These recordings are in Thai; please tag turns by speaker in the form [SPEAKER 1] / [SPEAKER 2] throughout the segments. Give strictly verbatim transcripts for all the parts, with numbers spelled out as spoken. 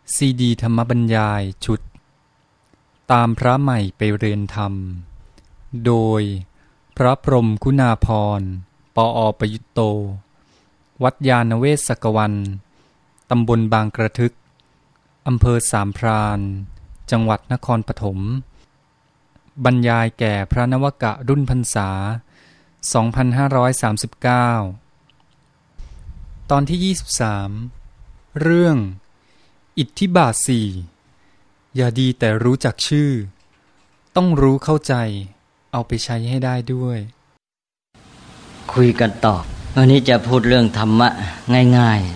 [SPEAKER 1] ซีดีธรรมบรรยายชุดตามพระใหม่ไปเรียนธรรมโดยพระพรหมคุณาภรณ์ ปอ.ประยุตโตวัดยานเวศกวันตำบลบางกระทึกอำเภอสามพรานจังหวัดนครปฐมบรรยายแก่พระนวกะรุ่นพรรษาสองพันห้าร้อยสามสิบเก้าตอนที่ยี่สิบสามเรื่องอิทธิบาทสี่อย่าดีแต่รู้จักชื่อต้องรู้เข้าใจเอาไปใช้ให้ได้ด้วย
[SPEAKER 2] คุยกันต่อวันนี้จะพูดเรื่องธรรมะง่าย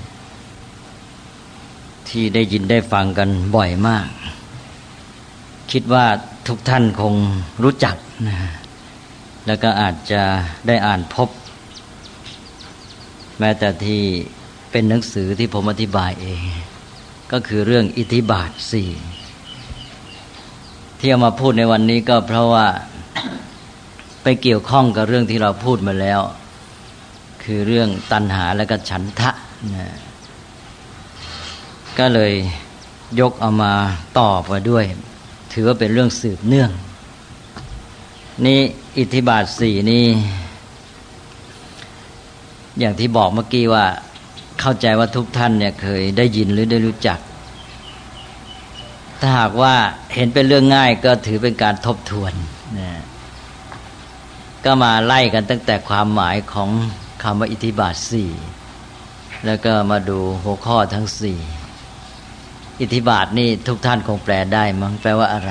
[SPEAKER 2] ๆที่ได้ยินได้ฟังกันบ่อยมากคิดว่าทุกท่านคงรู้จักนะแล้วก็อาจจะได้อ่านพบแม้แต่ที่เป็นหนังสือที่ผมอธิบายเองก็คือเรื่องอิทธิบาทสี่ที่เอามาพูดในวันนี้ก็เพราะว่าไปเกี่ยวข้องกับเรื่องที่เราพูดมาแล้วคือเรื่องตัณหาและก็ฉันทะนะก็เลยยกเอามาต่อไปด้วยถือว่าเป็นเรื่องสืบเนื่องนี่อิทธิบาทสี่นี่อย่างที่บอกเมื่อกี้ว่าเข้าใจว่าทุกท่านเนี่ยเคยได้ยินหรือได้รู้จักถ้าหากว่าเห็นเป็นเรื่องง่ายก็ถือเป็นการทบทวนนะก็มาไล่กันตั้งแต่ความหมายของคำว่าอิทธิบาทสี่แล้วก็มาดูหัวข้อทั้งสี่อิทธิบาทนี่ทุกท่านคงแปลได้มั้งแปลว่าอะไร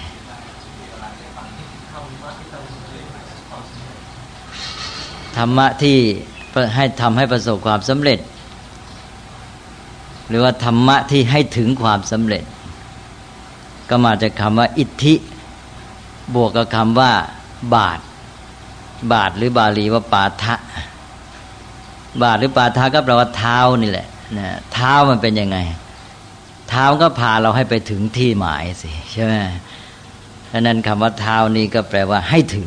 [SPEAKER 2] ธรรมะที่ให้ทำให้ประสบความสำเร็จหรือว่าธรรมะที่ให้ถึงความสำเร็จก็มาจากคำว่าอิทธิบวกกับคำว่าบาทบาทหรือบาลีว่าปาทะบาทหรือปาทะก็แปลว่าเท้านี่แหละนะเท้ามันเป็นยังไงเท้าก็พาเราให้ไปถึงที่หมายสิใช่ไหมดังนั้นคำว่าเท้านี่ก็แปลว่าให้ถึง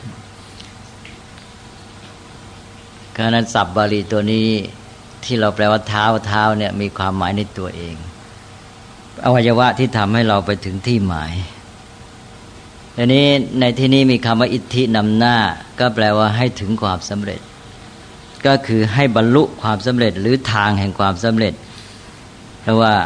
[SPEAKER 2] เพราะนั้นศัพท์บาลีตัวนี้ที่เราแปลว่าเท้าเท้าเนี่ยมีความหมายในตัวเองอวัยวะที่ทำให้เราไปถึงที่หมายทีนี้ในที่นี้มีคำว่าอิทธินำหน้าก็แปลว่าให้ถึงความสำเร็จก็คือให้บรรลุความสำเร็จหรือทางแห่งความสำเร็จเพราะว่า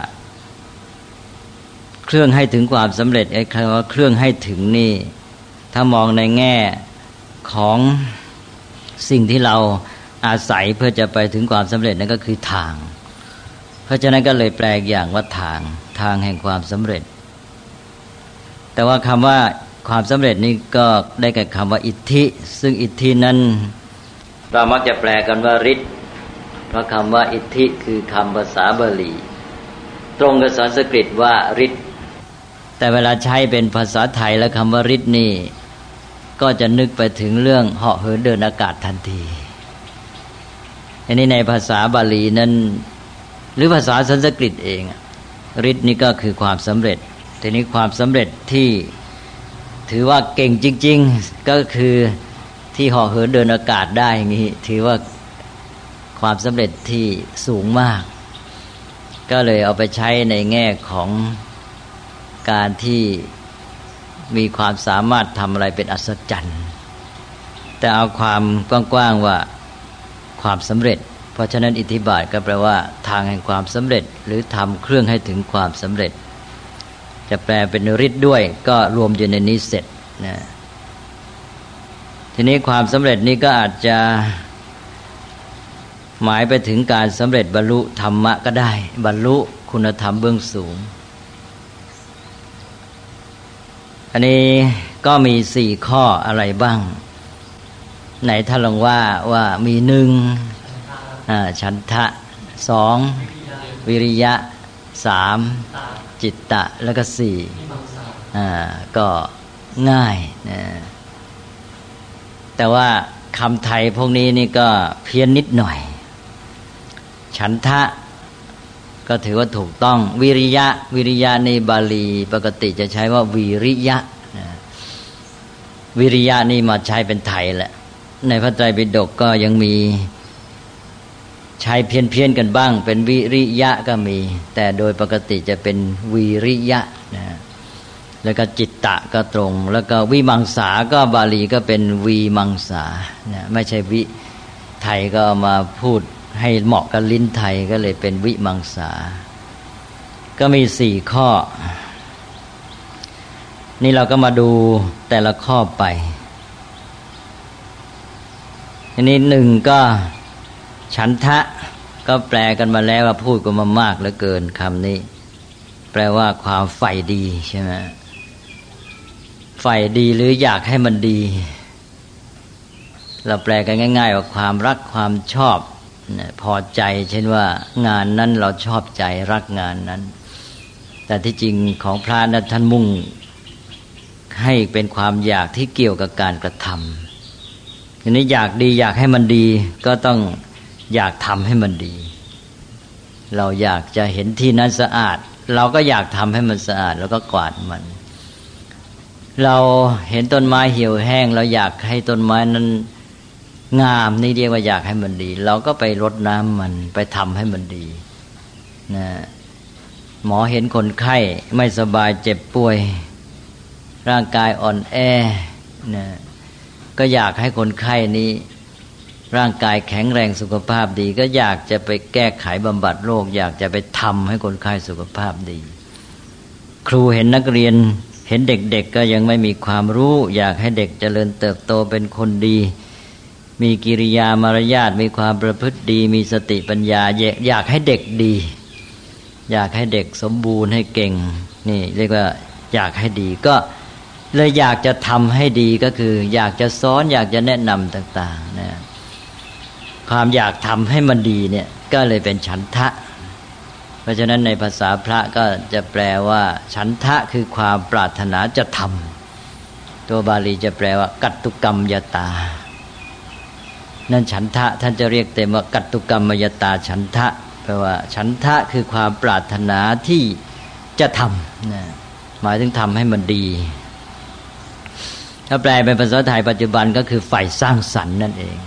[SPEAKER 2] เครื่องให้ถึงความสำเร็จไอ้คำว่าเครื่องให้ถึงนี่ถ้ามองในแง่ของสิ่งที่เราอาศัยเพื่อจะไปถึงความสำเร็จนั่นก็คือทางเพราะฉะนั้นก็เลยแปลอย่างว่าทางทางแห่งความสำเร็จแต่ว่าคำว่าความสำเร็จนี้ก็ได้แก่คำว่าอิทธิซึ่งอิทธินั้นเรามักจะแปลกันว่าฤทธิ์เพราะคำว่าอิทธิคือคำภาษาบาลีตรงกับสันสกฤตว่าฤทธิ์แต่เวลาใช้เป็นภาษาไทยแล้วคำว่าฤทธิ์นี่ก็จะนึกไปถึงเรื่องเหาะเหินเดินอากาศทันทีอันนี้ในภาษาบาลีนั้นหรือภาษาสันสกฤตเองฤทธิ์นี่ก็คือความสำเร็จทีนี้ความสำเร็จที่ถือว่าเก่งจริงๆก็คือที่เหาะเหินเดินอากาศได้อย่างนี้ถือว่าความสำเร็จที่สูงมากก็เลยเอาไปใช้ในแง่ของการที่มีความสามารถทำอะไรเป็นอัศจรรย์แต่เอาความกว้างๆว่าความสำเร็จเพราะฉะนั้นอิทธิบาทก็แปลว่าทางแห่งความสำเร็จหรือทำเครื่องให้ถึงความสำเร็จจะแปลเป็นฤทธิ์ด้วยก็รวมอยู่ในนี้เสร็จนะทีนี้ความสำเร็จนี้ก็อาจจะหมายไปถึงการสำเร็จบรรลุธรรมะก็ได้บรรลุคุณธรรมเบื้องสูงอันนี้ก็มีสี่ข้ออะไรบ้างไหนถ้าลองว่าว่ามีหนึ่งฉันทะสองวิริยะสามจิตตะแล้วก็สี่ก็ง่ายนะแต่ว่าคำไทยพวกนี้นี่ก็เพี้ยนนิดหน่อยฉันทะก็ถือว่าถูกต้องวิริยะวิริยะในบาลีปกติจะใช้ว่าวิริยะวิริยะนี่มาใช้เป็นไทยแหละในพระไตรปิฎกก็ยังมีใช้เพี้ยนเพี้ยนกันบ้างเป็นวิริยะก็มีแต่โดยปกติจะเป็นวีริยะนะแล้วก็จิตตะก็ตรงแล้วก็วิมังสาก็บาลีก็เป็นวีมังสานะไม่ใช่วิไทยก็มาพูดให้เหมาะกับลิ้นไทยก็เลยเป็นวิมังสาก็มีสี่ข้อนี่เราก็มาดูแต่ละข้อไปอันนี้หนึ่งก็ฉันทะก็แปลกันมาแล้วว่าพูดกันมามากเหลือเกินคำนี้แปลว่าความใฝ่ดีใช่ไหมใฝ่ดีหรืออยากให้มันดีเราแปลกันง่ายๆว่าความรักความชอบพอใจเช่นว่างานนั้นเราชอบใจรักงานนั้นแต่ที่จริงของพระนั้นท่านมุ่งให้เป็นความอยากที่เกี่ยวกับการกระทำทีนี้อยากดีอยากให้มันดีก็ต้องอยากทำให้มันดีเราอยากจะเห็นที่นั้นสะอาดเราก็อยากทำให้มันสะอาดแล้วก็กวาดมันเราเห็นต้นไม้เหี่ยวแห้งเราอยากให้ต้นไม้นั้นงามนี่เรียกว่าอยากให้มันดีเราก็ไปรดน้ำมันไปทำให้มันดีนะหมอเห็นคนไข้ไม่สบายเจ็บป่วยร่างกายอ่อนแอนะก็อยากให้คนไข้นี้ร่างกายแข็งแรงสุขภาพดีก็อยากจะไปแก้ไขบำบัดโรคอยากจะไปทำให้คนไข้สุขภาพดีครูเห็นนักเรียนเห็นเด็กๆ ก็ยังไม่มีความรู้อยากให้เด็กเจริญเติบโตเป็นคนดีมีกิริยามารยาทมีความประพฤติดีมีสติปัญญาอยากให้เด็กดีอยากให้เด็กสมบูรณ์ให้เก่งนี่เรียกว่าอยากให้ดีก็เลยอยากจะทำให้ดีก็คืออยากจะสอนอยากจะแนะนำต่างๆนะความอยากทำให้มันดีเนี่ยก็เลยเป็นฉันทะเพราะฉะนั้นในภาษาพระก็จะแปลว่าฉันทะคือความปรารถนาจะทำตัวบาลีจะแปลว่ากัตตุกรรมยตานั่นฉันทะท่านจะเรียกเต็มว่ากัตตุกรรมยตาฉันทะแปลว่าฉันทะคือความปรารถนาที่จะทำนะหมายถึงทำให้มันดีถ้าแปลเป็นภาษาไทยปัจจุบันก็คือใฝ่สร้างสรรค์นั่นเอง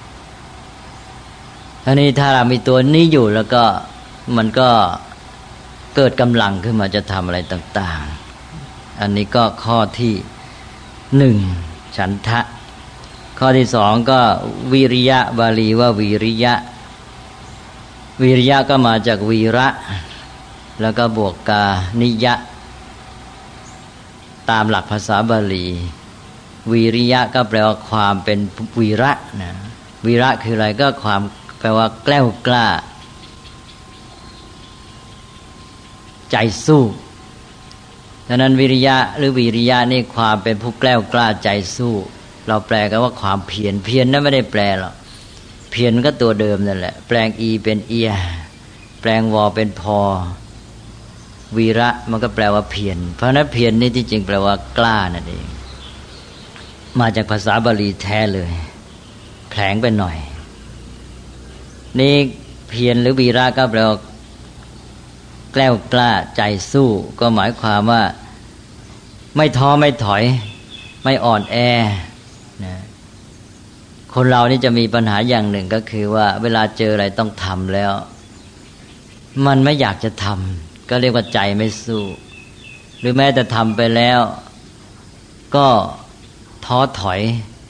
[SPEAKER 2] ทีนี้ถ้าเรามีตัวนี้อยู่แล้วก็มันก็เกิดกำลังขึ้นมาจะทำอะไรต่างๆอันนี้ก็ข้อที่หนึ่งฉันทะข้อที่สองก็วิริยะบาลีว่าวิริยะวิริยะก็มาจากวีระแล้วก็บวกกานิยะตามหลักภาษาบาลีวิริยะก็แปลว่าความเป็นวีระนะวีระคืออะไรก็ความแปลว่าแกล้วกล้าใจสู้ดังนั้นวิริยะหรือวิริยะนี่ความเป็นผู้แกล้วกล้าใจสู้เราแปลกันว่าความเพียรเพียรนั้นไม่ได้แปลหรอกเพียรก็ตัวเดิมนั่นแหละแปลงอีเป็นเอียแปลงวอเป็นพอวีระมันก็แปลว่าเพียรเพราะนั้นเพียรนี่ที่จริงแปลว่ากล้านั่นเองมาจากภาษาบาลีแท้เลยแผลงไปหน่อยนี่เพียรหรือวีระก็แปลว่าแกล้วกล้าใจสู้ก็หมายความว่าไม่ท้อไม่ถอยไม่อ่อนแอนะคนเรานี่จะมีปัญหาอย่างหนึ่งก็คือว่าเวลาเจออะไรต้องทำแล้วมันไม่อยากจะทำก็เรียกว่าใจไม่สู้หรือแม้แต่ทำไปแล้วก็ท้อถอย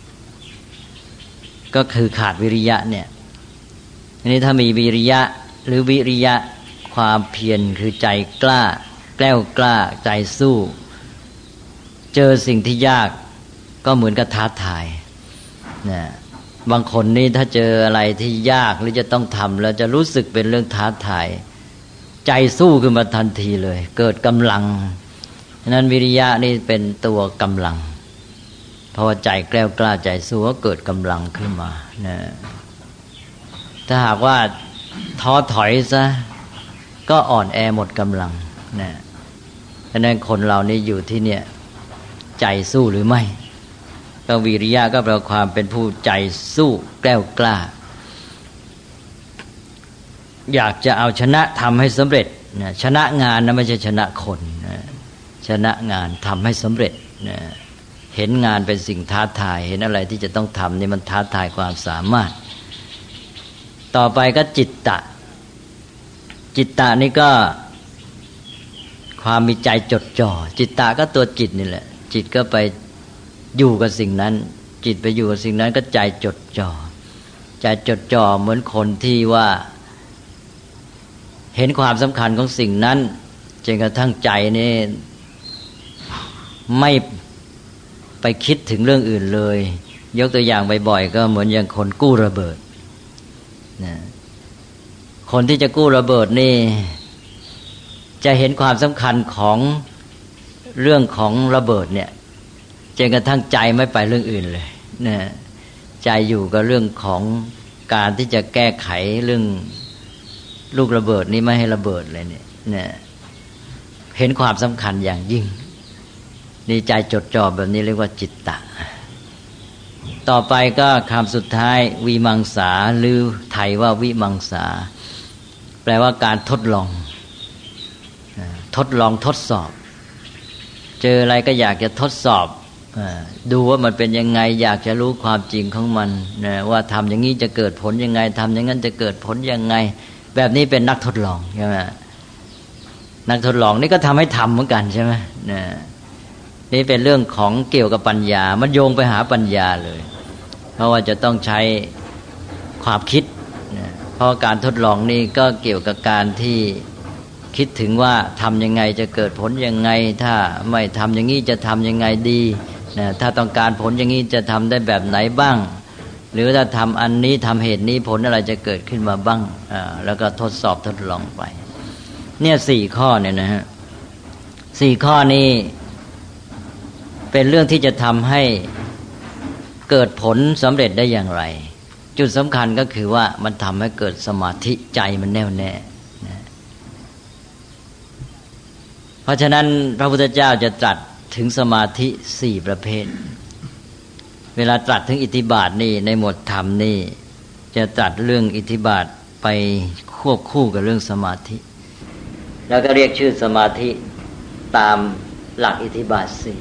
[SPEAKER 2] ก็คือขาดวิริยะเนี่ยอันนี้ถ้ามีวิริยะหรือวิริยะความเพียรคือใจกล้าแกล้วกล้าใจสู้เจอสิ่งที่ยากก็เหมือนกับท้าทายนะบางคนนี่ถ้าเจออะไรที่ยากหรือจะต้องทำแล้วจะรู้สึกเป็นเรื่องท้าทายใจสู้ขึ้นมาทันทีเลยเกิดกำลังฉะนั้นวิริยะนี่เป็นตัวกำลังเพราะว่าใจแกล้วกล้าใจสู้ก็เกิดกำลังขึ้นมานะถ้าหากว่าท้อถอยซะก็อ่อนแอหมดกำลังนะฉะนั้นคนเรานี่อยู่ที่เนี่ยใจสู้หรือไม่ก็วิริยะก็แปลความเป็นผู้ใจสู้แกล้วกล้าอยากจะเอาชนะทำให้สำเร็จนะชนะงานนะไม่ใช่ชนะคนนะชนะงานทำให้สำเร็จนะเห็นงานเป็นสิ่งท้าทายเห็นอะไรที่จะต้องทำนี่มันท้าทายความสามารถต่อไปก็จิตตะจิตตะนี่ก็ความมีใจจดจ่อจิตตะก็ตัวจิตนี่แหละจิตก็ไปอยู่กับสิ่งนั้นจิตไปอยู่กับสิ่งนั้นก็ใจจดจ่อใจจดจ่อเหมือนคนที่ว่าเห็นความสำคัญของสิ่งนั้นจนกระทั่งใจนี่ไม่ไปคิดถึงเรื่องอื่นเลยยกตัวอย่างบ่อยๆก็เหมือนอย่างคนกู้ระเบิดนะคนที่จะกู้ระเบิดนี่จะเห็นความสำคัญของเรื่องของระเบิดเนี่ยจนกระทั่งใจไม่ไปเรื่องอื่นเลยนะใจอยู่กับเรื่องของการที่จะแก้ไขเรื่องลูกระเบิดนี้ไม่ให้ระเบิดเลยเนี่ยนะเห็นความสำคัญอย่างยิ่งนี่ใจจดจ่อแบบนี้เรียกว่าจิตตะต่อไปก็คำสุดท้ายวิมังสาหรือไทยว่าวิมังสาแปลว่าการทดลองทดลองทดสอบเจออะไรก็อยากจะทดสอบดูว่ามันเป็นยังไงอยากจะรู้ความจริงของมันนะว่าทำอย่างนี้จะเกิดผลยังไงทำอย่างนั้นจะเกิดผลยังไงแบบนี้เป็นนักทดลองใช่ไหมนักทดลองนี่ก็ทำให้ทำเหมือนกันใช่ไหมนะนี่เป็นเรื่องของเกี่ยวกับปัญญามันโยงไปหาปัญญาเลยเพราะว่าจะต้องใช้ความคิดนะเพราะการทดลองนี่ก็เกี่ยวกับการที่คิดถึงว่าทำยังไงจะเกิดผลยังไงถ้าไม่ทำอย่างนี้จะทำยังไงดีนะถ้าต้องการผลอย่างนี้จะทำได้แบบไหนบ้างหรือถ้าทำอันนี้ทำเหตุนี้ผลอะไรจะเกิดขึ้นมาบ้างอ่าแล้วก็ทดสอบทดลองไปเนี่ยสี่ข้อเนี่ยนะฮะสี่ข้อนี้เป็นเรื่องที่จะทำให้เกิดผลสำเร็จได้อย่างไรจุดสำคัญก็คือว่ามันทำให้เกิดสมาธิใจมันแน่วแน่นะเพราะฉะนั้นพระพุทธเจ้าจะตรัสถึงสมาธิสี่ประเภทเวลาตรัสถึงอิทธิบาทนี่ในหมวดธรรมนี่จะตรัสเรื่องอิทธิบาทไปควบคู่กับเรื่องสมาธิแล้วก็เรียกชื่อสมาธิตามหลักอิทธิบาทสี่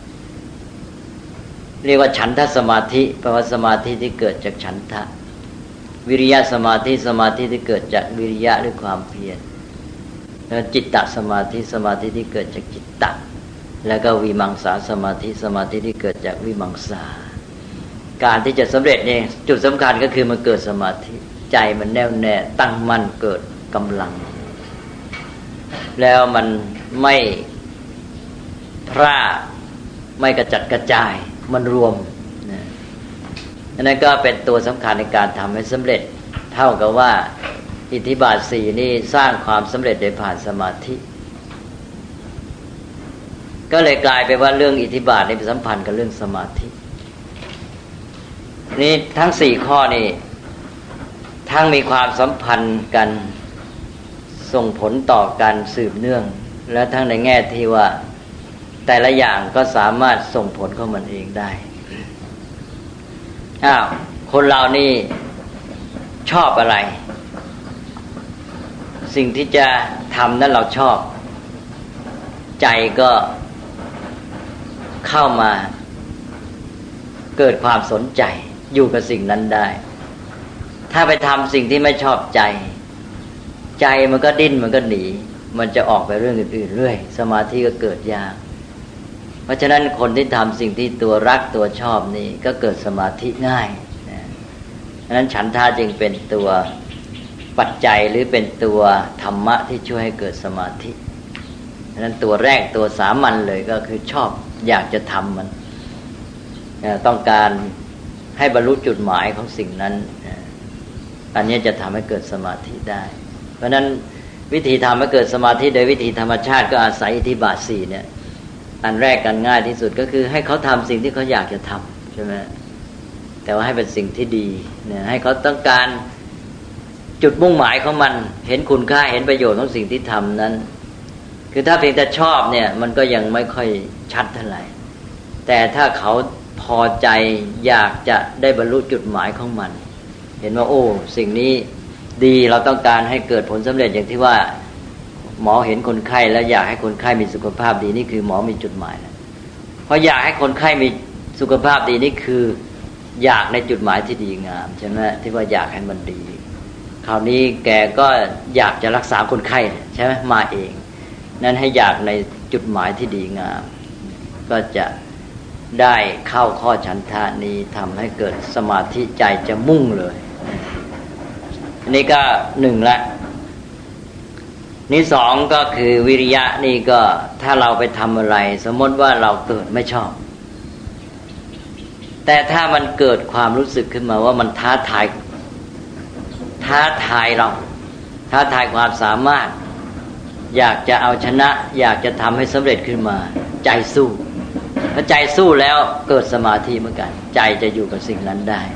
[SPEAKER 2] เรียกว่าฉันทสมาธิแปลว่าสมาธิที่เกิดจากฉันทะวิริยะสมาธิสมาธิที่เกิดจากวิริยะหรือความเพียรแล้วจิตตสมาธิสมาธิที่เกิดจากจิตตะแล้วก็วิมังสาสมาธิสมาธิที่เกิดจากวิมังสาการที่จะสำเร็จเนี่ยจุดสำคัญก็คือมันเกิดสมาธิใจมันแน่วแน่ตั้งมั่นเกิดกำลังแล้วมันไม่พร่าไม่กระจัดกระจายมันรวมนะอันนั้นก็เป็นตัวสำคัญในการทำให้สำเร็จเท่ากับว่าอิทธิบาทสี่นี่สร้างความสำเร็จโดยผ่านสมาธิก็เลยกลายไปว่าเรื่องอิทธิบาทนี่เป็นสัมพันธ์กับเรื่องสมาธินี่ทั้งสี่ข้อนี่ทั้งมีความสัมพันธ์กันส่งผลต่อกันสืบเนื่องและทั้งในแง่ที่ว่าแต่ละอย่างก็สามารถส่งผลของมันเองได้อ้าวคนเรานี่ชอบอะไรสิ่งที่จะทำนั้นเราชอบใจก็เข้ามาเกิดความสนใจอยู่กับสิ่งนั้นได้ถ้าไปทำสิ่งที่ไม่ชอบใจใจมันก็ดิ้นมันก็หนีมันจะออกไปเรื่องอื่นๆเรื่อยสมาธิก็เกิดยากเพราะฉะนั้นคนที่ทำสิ่งที่ตัวรักตัวชอบนี่ก็เกิดสมาธิง่ายนะฉะนั้นฉันทะจึงเป็นตัวปัจจัยหรือเป็นตัวธรรมะที่ช่วยให้เกิดสมาธิฉะนั้นตัวแรกตัวสามัญเลยก็คือชอบอยากจะทำมันต้องการให้บรรลุจุดหมายของสิ่งนั้นอันนี้จะทำให้เกิดสมาธิได้เพราะฉะนั้นวิธีทำให้เกิดสมาธิโดยวิธีธรรมชาติก็อาศัยอิทธิบาทสี่เนี่ยอันแรกกันง่ายที่สุดก็คือให้เขาทำสิ่งที่เขาอยากจะทำใช่ไหมแต่ว่าให้เป็นสิ่งที่ดีเนี่ยให้เขาต้องการจุดมุ่งหมายของมันเห็นคุณค่าเห็นประโยชน์ของสิ่งที่ทำนั้นคือถ้าเพียงแต่ชอบเนี่ยมันก็ยังไม่ค่อยชัดเท่าไหร่แต่ถ้าเขาพอใจอยากจะได้บรรลุจุดหมายของมันเห็นว่าโอ้สิ่งนี้ดีเราต้องการให้เกิดผลสำเร็จอย่างที่ว่าหมอเห็นคนไข้แล้วอยากให้คนไข้มีสุขภาพดีนี่คือหมอมีจุดหมายแล้วเพราะอยากให้คนไข้มีสุขภาพดีนี่คืออยากในจุดหมายที่ดีงามใช่ไหมที่ว่าอยากให้มันดีคราวนี้แกก็อยากจะรักษาคนไข้ใช่ไหมมาเองนั้นให้อยากในจุดหมายที่ดีงามก็จะได้เข้าข้อฉันทะนี้ทำให้เกิดสมาธิใจจะมุ่งเลยอันนี้ก็หนึ่งละนี่สองก็คือวิริยะนี่ก็ถ้าเราไปทำอะไรสมมติว่าเราเกิดไม่ชอบแต่ถ้ามันเกิดความรู้สึกขึ้นมาว่ามันท้าทายท้าทายเราท้าทายความสามารถอยากจะเอาชนะอยากจะทำให้สำเร็จขึ้นมาใจสู้ถ้าใจสู้แล้วเกิดสมาธิเหมือนกันใจจะอยู่กับสิ่งนั้นได้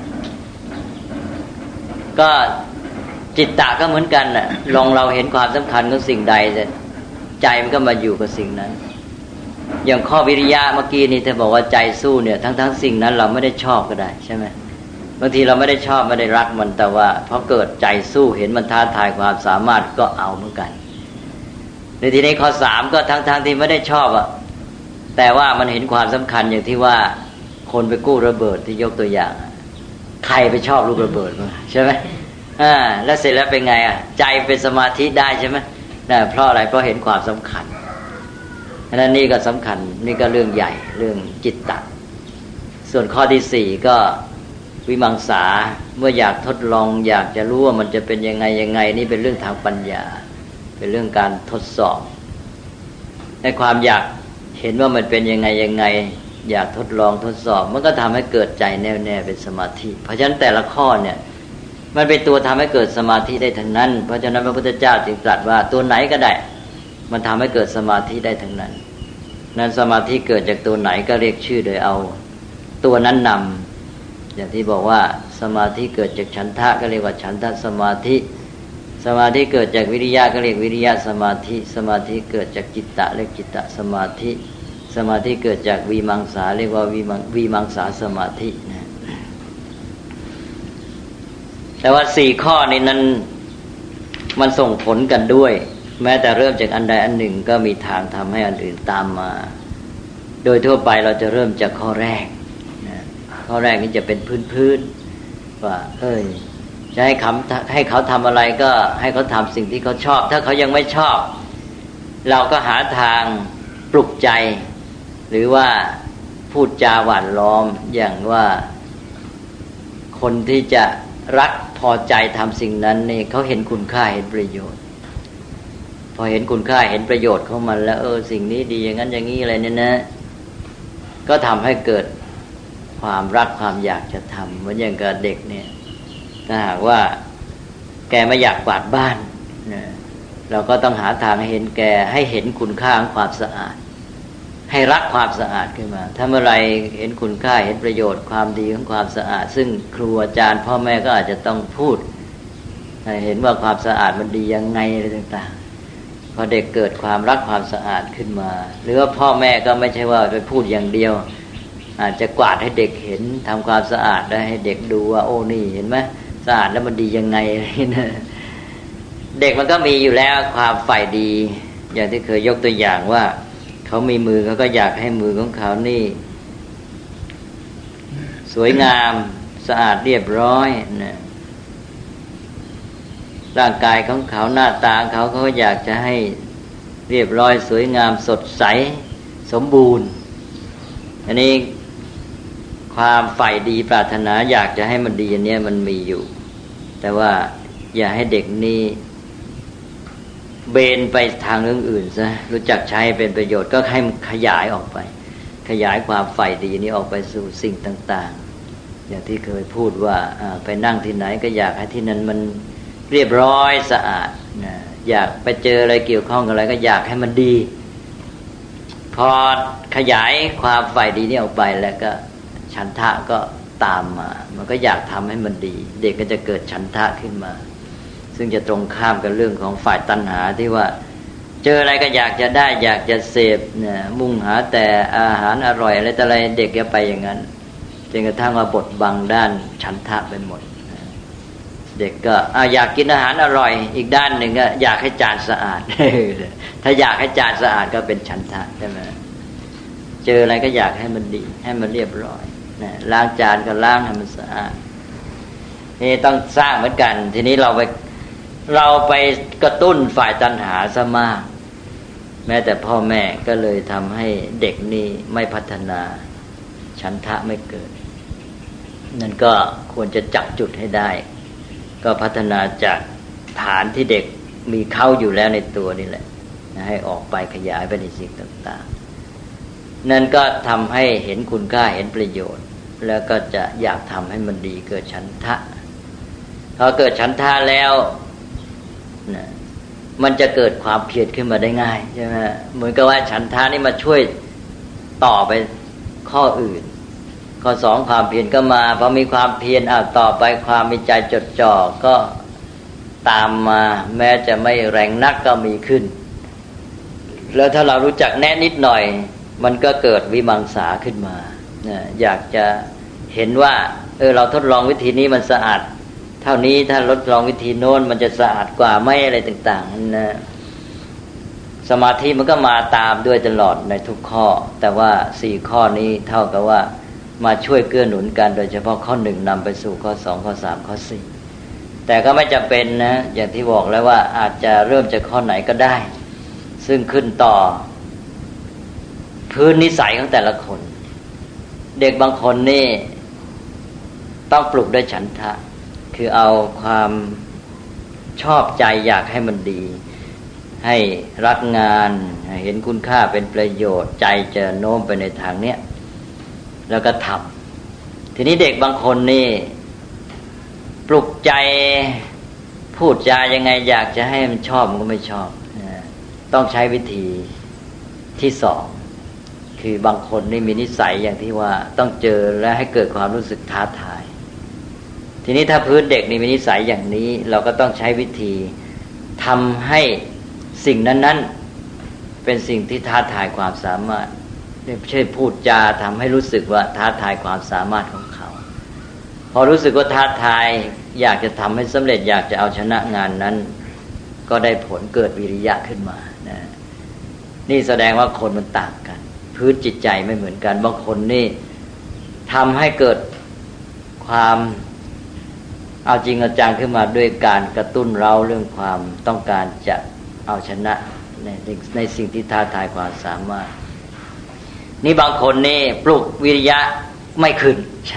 [SPEAKER 2] ก็จิตตะก็เหมือนกันน่ะลองเราเห็นความสำคัญของสิ่งใดใจมันก็มาอยู่กับสิ่งนั้นอย่างข้อวิริยะเมื่อกี้นี่เธอบอกว่าใจสู้เนี่ยทั้งๆสิ่งนั้นเราไม่ได้ชอบก็ได้ใช่ไหมบางทีเราไม่ได้ชอบไม่ได้รักมันแต่ว่าพอเกิดใจสู้เห็นมันท้าทายความสามารถก็เอาเหมือนกันในทีนี้ข้อสามก็ทั้งๆที่ไม่ได้ชอบอ่ะแต่ว่ามันเห็นความสำคัญอย่างที่ว่าคนไปกู้ระเบิดที่ยกตัวอย่างใครไปชอบลูกระเบิดมั้ยใช่ไหมอ่าแล้วเสร็จแล้วเป็นไงอ่ะใจเป็นสมาธิได้ใช่ไหมน่ะเพราะอะไรเพราะเห็นความสำคัญอันนั้นนี่ก็สำคัญนี่ก็เรื่องใหญ่เรื่องจิตตะส่วนข้อที่สี่ก็วิมังสาเมื่ออยากทดลองอยากจะรู้ว่ามันจะเป็นยังไงยังไงนี่เป็นเรื่องทางปัญญาเป็นเรื่องการทดสอบในความอยากเห็นว่ามันเป็นยังไงยังไงอยากทดลองทดสอบมันก็ทำให้เกิดใจแน่วแน่เป็นสมาธิเพราะฉะนั้นแต่ละข้อเนี่ยมันเป็นตัวทำให้เกิดสมาธิได้ทั้งนั้นเพราะฉะนั้นพระพุทธเจ้าจึงตรัสว่าตัวไหนก็ได้มันทำให้เกิดสมาธิได้ทั้งนั้นนั้นสมาธิเกิดจากตัวไหนก็เรียกชื่อโดยเอาตัวนั้นนำอย่างที่บอกว่าสมาธิเกิดจากฉันทะก็เรียกว่าฉันทะสมาธิสมาธิเกิดจากวิริยะก็เรียกวิริยะสมาธิสมาธิเกิดจากจิตตะเรียกจิตตสมาธิสมาธิเกิดจากวิมังสาเรียกว่าวิมังวิมังสาสมาธินะแต่ว่าสี่ข้อนี้นั้นมันส่งผลกันด้วยแม้แต่เริ่มจากอันใดอันหนึ่งก็มีทางทำให้อันอื่นตามมาโดยทั่วไปเราจะเริ่มจากข้อแรกนะข้อแรกนี้จะเป็นพื้นๆว่าเอ้ยจะให้เขาให้เขาทำอะไรก็ให้เขาทำสิ่งที่เขาชอบถ้าเขายังไม่ชอบเราก็หาทางปลุกใจหรือว่าพูดจาหวานล้อมอย่างว่าคนที่จะรักพอใจทำสิ่งนั้นนี่เขาเห็นคุณค่าเห็นประโยชน์พอเห็นคุณค่าเห็นประโยชน์ของมันแล้วเออสิ่งนี้ดีอย่างนั้นอย่างนี้อะไรเนี่ยนะก็ทำให้เกิดความรักความอยากจะทำเหมือนอย่างกับเด็กเนี่ยถ้าหากว่าแกไม่อยากกวาดบ้านนะเราก็ต้องหาทางให้เห็นแกให้เห็นคุณค่าของความสะอาดให้รักความสะอาดขึ้นมาถ้าเมื่อไรเห็นคุณค่าเห็นประโยชน์ความดีของความสะอาดซึ่งครูอาจารย์พ่อแม่ก็อาจจะต้องพูดให้เห็นว่าความสะอาดมันดียังไงอะไรต่างๆพอเด็กเกิดความรักความสะอาดขึ้นมาหรือว่าพ่อแม่ก็ไม่ใช่ว่าไปพูดอย่างเดียวอาจจะกวาดให้เด็กเห็นทำความสะอาดได้ให้เด็กดูว่าโอ้นี่เห็นไหมสะอาดแล้วมันดียังไงอะไรนะเด็กมันก็มีอยู่แล้วความใฝ่ดีอย่างที่เคยยกตัวอย่างว่าเขามีมือเขาก็อยากให้มือของเขานี่สวยงามสะอาดเรียบร้อยนะร่างกายของเขาหน้าตาเขาเขาอยากจะให้เรียบร้อยสวยงามสดใสสมบูรณ์อันนี้ความใฝ่ดีปรารถนาอยากจะให้มันดีอันนี้มันมีอยู่แต่ว่าอย่าให้เด็กนี่เบนไปทางเรื่องอื่นซะรู้จักใช้เป็นประโยชน์ก็ให้ขยายออกไปขยายความใฝ่ดีนี้ออกไปสู่สิ่งต่างๆอย่างที่เคยพูดว่าไปนั่งที่ไหนก็อยากให้ที่นั้นมันเรียบร้อยสะอาดนะอยากไปเจออะไรเกี่ยวข้องกับอะไรก็อยากให้มันดีพอขยายความใฝ่ดีนี้ออกไปแล้วก็ฉันทะก็ตามมามันก็อยากทำให้มันดีเด็กก็จะเกิดฉันทะขึ้นมาซึ่งจะตรงข้ามกับเรื่องของฝ่ายตัณหาที่ว่าเจออะไรก็อยากจะได้อยากจะเสพเนี่ยมุ่งหาแต่อาหารอร่อยอะไรแต่อะไรเด็กจะไปอย่างนั้นจนกระทั่งว่าบดบังด้านฉันทะไปหมดเด็กก็อ่ะอยากกินอาหารอร่อยอีกด้านหนึ่งก็อยากให้จานสะอาด ถ้าอยากให้จานสะอาดก็เป็นฉันทะใช่ไหมเจออะไรก็อยากให้มันดีให้มันเรียบร้อยนะล้างจานก็ล้างให้มันสะอาดนี่ต้องสร้างเหมือนกันทีนี้เราไปเราไปกระตุ้นฝ่ายตัณหาซะมากแม้แต่พ่อแม่ก็เลยทำให้เด็กนี่ไม่พัฒนาฉันทะไม่เกิดนั่นก็ควรจะจับจุดให้ได้ก็พัฒนาจากฐานที่เด็กมีเข้าอยู่แล้วในตัวนี่แหละให้ออกไปขยายไปในสิ่งต่างๆนั่นก็ทำให้เห็นคุณค่าเห็นประโยชน์แล้วก็จะอยากทำให้มันดีเกิดฉันทะพอเกิดฉันทะแล้วนะมันจะเกิดความเพียรขึ้นมาได้ง่ายใช่ไหมเหมือนกับว่าฉันทะนี่มาช่วยต่อไปข้ออื่นข้อสองความเพียรก็มาพอมีความเพียรอ่ะต่อไปความมีใจจดจ่อก็ตามมาแม้จะไม่แรงนักก็มีขึ้นแล้วถ้าเรารู้จักแนะนิดหน่อยมันก็เกิดวิมังสาขึ้นมาอยากจะเห็นว่าเออเราทดลองวิธีนี้มันสะอาดเท่านี้ถ้าทดลองวิธีโน้นมันจะสะอาดกว่าไม่อะไรต่างๆนะสมาธิมันก็มาตามด้วยตลอดในทุกข้อแต่ว่าสี่ข้อนี้เท่ากับว่ามาช่วยเกื้อหนุนกันโดยเฉพาะข้อหนึ่งนำไปสู่ข้อสองข้อสามข้อสี่แต่ก็ไม่จำเป็นนะอย่างที่บอกแล้วว่าอาจจะเริ่มจากข้อไหนก็ได้ซึ่งขึ้นต่อพื้นนิสัยของแต่ละคนเด็กบางคนนี่ต้องปลุกด้วยฉันทะคือเอาความชอบใจอยากให้มันดีให้รักงานเห็นคุณค่าเป็นประโยชน์ใจจะโน้มไปในทางเนี้ยแล้วก็ทำทีนี้เด็กบางคนนี่ปลุกใจพูดจายังไงอยากจะให้มันชอบมันก็ไม่ชอบต้องใช้วิธีที่สองคือบางคนนี่มีนิสัยอย่างที่ว่าต้องเจอและให้เกิดความรู้สึกท้าทายทีนี้ถ้าพื้นเด็กนี่มีนิสัยอย่างนี้เราก็ต้องใช้วิธีทำให้สิ่งนั้นๆเป็นสิ่งที่ท้าทายความสามารถไม่ใช่พูดจาทำให้รู้สึกว่าท้าทายความสามารถของเขาพอรู้สึกว่าท้าทายอยากจะทำให้สำเร็จอยากจะเอาชนะงานนั้นก็ได้ผลเกิดวิริยะขึ้นมานะนี่แสดงว่าคนมันต่างกันพื้นจิตใจไม่เหมือนกันบางคนนี่ทำให้เกิดความเอาจริงเอาจังขึ้นมาด้วยการกระตุ้นเราเรื่องความต้องการจะเอาชนะในในสิ่งที่ท้าทายความสามารถนี่บางคนนี่ปลุกวิริยะไม่ขึ้น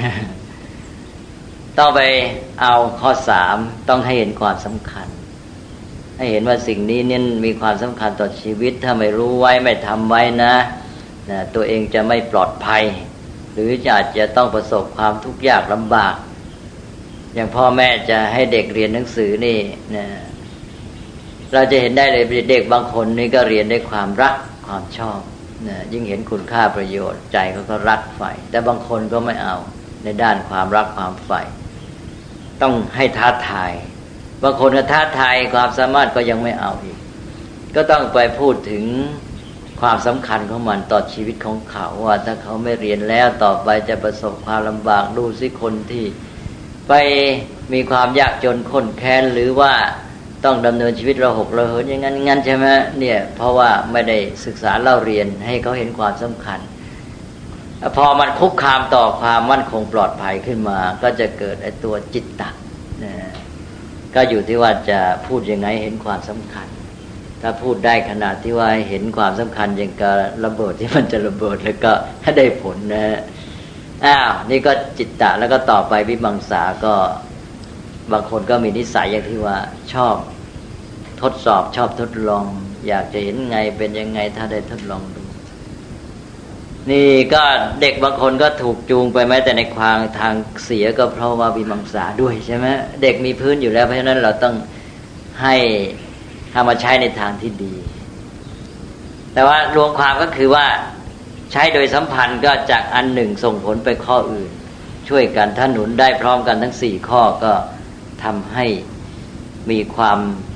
[SPEAKER 2] ต้องไปเอาข้อสามต้องให้เห็นความสำคัญให้เห็นว่าสิ่งนี้เนี่ยมีความสำคัญต่อชีวิตถ้าไม่รู้ไว้ไม่ทำไว้นะนะตัวเองจะไม่ปลอดภัยหรืออาจจะต้องประสบความทุกข์ยากลำบากอย่างพ่อแม่จะให้เด็กเรียนหนังสือนี่นะเราจะเห็นได้เลยเด็กบางคนนี่ก็เรียนด้วยความรักความชอบนะยิ่งเห็นคุณค่าประโยชน์ใจเขาก็รักใฝ่แต่บางคนก็ไม่เอาในด้านความรักความใฝ่ต้องให้ท้าทายบางคนก็ท้าทายความสามารถก็ยังไม่เอาอีกก็ต้องไปพูดถึงความสำคัญของมันต่อชีวิตของเขาว่าถ้าเขาไม่เรียนแล้วต่อไปจะประสบความลำบากดูสิคนที่ไปมีความยากจนข้นแค้นหรือว่าต้องดำเนินชีวิตระหกระเหินอย่างนั้นงั้นใช่ไหมเนี่ยเพราะว่าไม่ได้ศึกษาเล่าเรียนให้เขาเห็นความสำคัญพอมันคุกคามต่อความมั่นคงปลอดภัยขึ้นมาก็จะเกิดไอ้ตัวจิตตะนะก็อยู่ที่ว่าจะพูดยังไงเห็นความสำคัญถ้าพูดได้ขนาดที่ว่าเห็นความสำคัญอย่างกับระเบิดที่มันจะระเบิดแล้วก็ได้ผลนะอ้าวนี่ก็จิตตะแล้วก็ต่อไปวิมังสาก็บางคนก็มีนิสัยอย่างที่ว่าชอบทดสอบชอบทดลองอยากจะเห็นไงเป็นยังไงถ้าได้ทดลองดูนี่ก็เด็กบางคนก็ถูกจูงไปแม้แต่ในความทางเสียก็เพราะว่าวิมังสาด้วยใช่ไหมเด็กมีพื้นอยู่แล้วเพราะฉะนั้นเราต้องให้ทำมาใช้ในทางที่ดีแต่ว่ารวมความก็คือว่าใช้โดยสัมพันธ์ก็จากอันหนึ่งส่งผลไปข้ออื่นช่วยกันถ้าหนุนได้พร้อมกันทั้งสี่ข้อก็ทำให้มีความ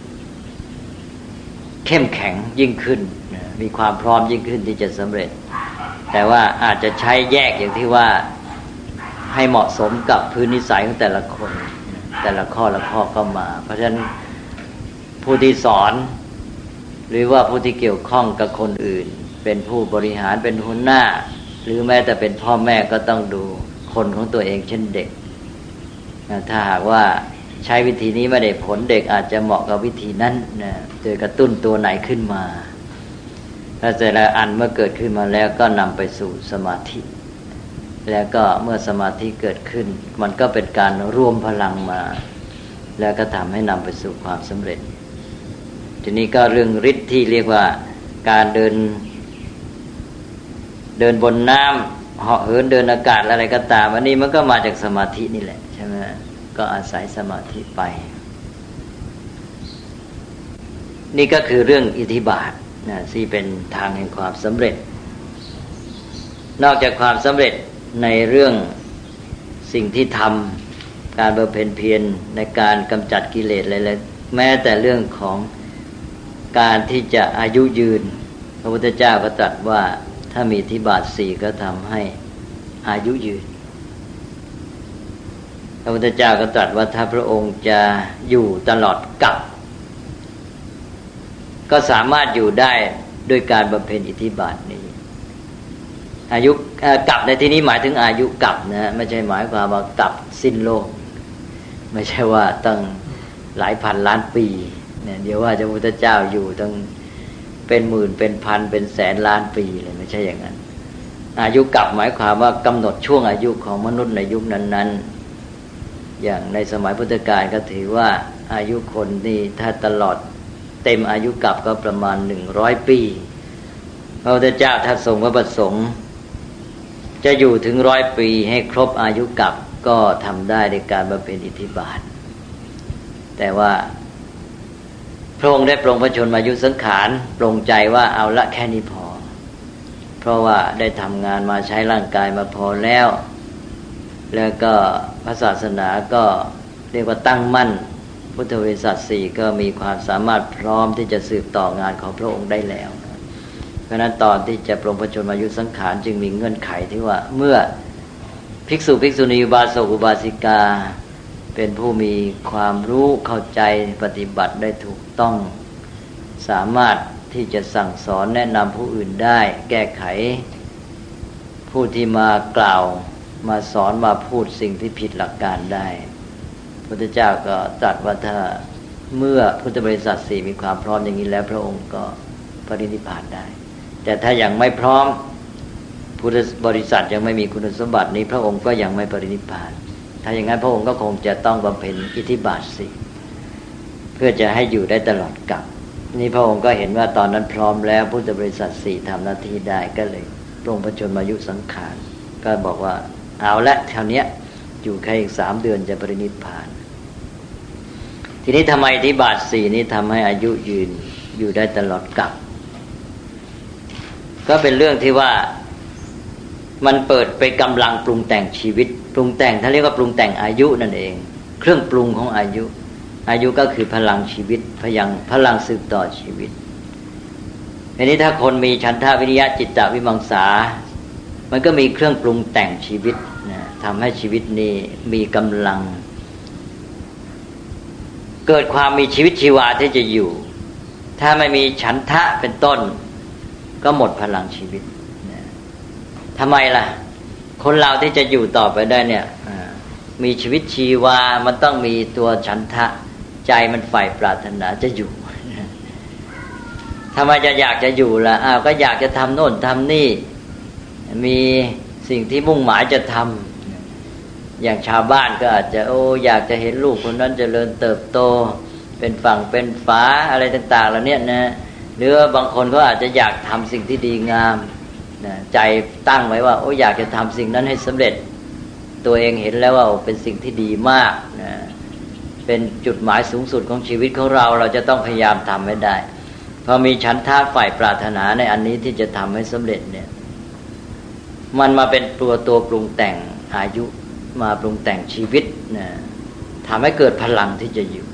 [SPEAKER 2] เข้มแข็งยิ่งขึ้นมีความพร้อมยิ่งขึ้นที่จะสำเร็จแต่ว่าอาจจะใช้แยกอย่างที่ว่าให้เหมาะสมกับพื้นนิสัยของแต่ละคนแต่ละข้อละข้อก็มาเพราะฉะนั้นผู้ที่สอนหรือว่าผู้ที่เกี่ยวข้องกับคนอื่นเป็นผู้บริหารเป็นหัวหน้าหรือแม้แต่เป็นพ่อแม่ก็ต้องดูคนของตัวเองเช่นเด็กถ้าหากว่าใช้วิธีนี้ไม่ได้ผลเด็กอาจจะเหมาะกับวิธีนั้นนะโดยกระตุ้นตัวไหนขึ้นมาแล้วแต่ละอันเมื่อเกิดขึ้นมาแล้วก็นำไปสู่สมาธิแล้วก็เมื่อสมาธิเกิดขึ้นมันก็เป็นการรวมพลังมาแล้วก็ทำให้นำไปสู่ความสำเร็จทีนี้ก็เรื่องฤทธิ์ที่เรียกว่าการเดินเดินบนน้ำเหาะเหินเดินอากาศอะไรก็ตามอันนี้มันก็มาจากสมาธินี่แหละใช่ไหมก็อาศัยสมาธิไปนี่ก็คือเรื่องอิทธิบาทนะที่เป็นทางแห่งความสำเร็จนอกจากความสำเร็จในเรื่องสิ่งที่ทำการบำเพ็ญเพียรในการกำจัดกิเลสอะไรๆแม้แต่เรื่องของการที่จะอายุยืนพระพุทธเจ้าก็ตรัสว่าถ้ามีอิทธิบาทสี่ก็ทำให้อายุยืนพระพุทธเจ้าก็ตรัสว่าถ้าพระองค์จะอยู่ตลอดกาลก็สามารถอยู่ได้ด้วยการบำเพ็ญอิทธิบาทนี้อายุกลับในที่นี้หมายถึงอายุกลับนะไม่ใช่หมายความว่ากลับสิ้นโลกไม่ใช่ว่าตั้งหลายพันล้านปีเนี่ยเดี๋ยวว่าพระพุทธเจ้าอยู่ตั้งเป็นหมื่นเป็นพันเป็นแสนล้านปีเลยไม่ใช่อย่างนั้นอายุกลับหมายความว่ากำหนดช่วงอายุของมนุษย์ในยุคนั้นๆอย่างในสมัยพุทธกาลก็ถือว่าอายุคนนี่ถ้าตลอดเต็มอายุกลับก็ประมาณหนึ่งร้อยปีพระพุทธเจ้าถ้าทรงพระประสงค์จะอยู่ถึงร้อยปีให้ครบอายุกลับก็ทำได้ในการบำเพ็ญอิทธิบาทแต่ว่าพระองค์ได้ปรงพระชนมายุสังขารปรงใจว่าเอาละแค่นี้พอเพราะว่าได้ทำงานมาใช้ร่างกายมาพอแล้วแล้วก็พระศาสนาก็เรียกว่าตั้งมั่นพุทธบริษัทสี่ก็มีความสามารถพร้อมที่จะสืบต่องานของพระองค์ได้แล้วเพราะนั้นตอนที่จะปรงพระชนมายุสังขารจึงมีเงื่อนไขที่ว่าเมื่อภิกษุภิกษุณีอุบาสกอุบาสิกาเป็นผู้มีความรู้เข้าใจปฏิบัติได้ถูกต้องสามารถที่จะสั่งสอนแนะนำผู้อื่นได้แก้ไขผู้ที่มากล่าวมาสอนมาพูดสิ่งที่ผิดหลักการได้พระพุทธเจ้าก็ตรัสว่าถ้าเมื่อพุทธบริษัทสี่มีความพร้อมอย่างนี้แล้วพระองค์ก็ปรินิพพานได้แต่ถ้ายังไม่พร้อมพุทธบริษัทยังไม่มีคุณสมบัตินี้พระองค์ก็ยังไม่ปรินิพพานถ้าอย่างนั้นพระองค์ก็คงจะต้องบำเพ็ญอิทธิบาทสี่เพื่อจะให้อยู่ได้ตลอดกาลนี่พระองค์ก็เห็นว่าตอนนั้นพร้อมแล้วพุทธบริษัทสี่ทำหน้าที่ได้ก็เลยปรงพระชนมายุสังขารก็บอกว่าเอาละเท่านี้อยู่แค่อีกสามเดือนจะปรินิพพานทีนี้ทำไมอิทธิบาทสี่นี้ทำให้อายุยืนอยู่ได้ตลอดกาลก็เป็นเรื่องที่ว่ามันเปิดไปกำลังปรุงแต่งชีวิตปรุงแต่งท่านเรียกว่าปรุงแต่งอายุนั่นเองเครื่องปรุงของอายุอายุก็คือพลังชีวิตพลังพลังสืบต่อชีวิตทีนี้ถ้าคนมีฉันทะวิริยะจิตตวิมังสามันก็มีเครื่องปรุงแต่งชีวิตนะทำให้ชีวิตนี้มีกำลังเกิดความมีชีวิตชีวาที่จะอยู่ถ้าไม่มีฉันทะเป็นต้นก็หมดพลังชีวิตนะทำไมล่ะคนเราที่จะอยู่ต่อไปได้เนี่ยมีชีวิตชีวามันต้องมีตัวฉันทะใจมันใฝ่ปรารถนาจะอยู่ทำไมจะอยากจะอยู่ล่ะอ้าวก็อยากจะทำโน่นทำนี่มีสิ่งที่มุ่งหมายจะทำอย่างชาวบ้านก็อาจจะโอ้อยากจะเห็นลูกคนนั้นเจริญเติบโตเป็นฝั่งเป็นฝาอะไรต่างๆเหล่านี้นะหรือบางคนก็อาจจะอยากทำสิ่งที่ดีงามนะใจตั้งไว้ว่าโอ้อยากจะทำสิ่งนั้นให้สำเร็จตัวเองเห็นแล้วว่าเป็นสิ่งที่ดีมากนะเป็นจุดหมายสูงสุดของชีวิตของเราเราจะต้องพยายามทำให้ได้พอมีฉันทะฝ่ายปรารถนาในอันนี้ที่จะทำให้สำเร็จเนี่ยมันมาเป็นตัวตัวปรุงแต่งอายุมาปรุงแต่งชีวิตนะทำให้เกิดพลังที่จะอยู่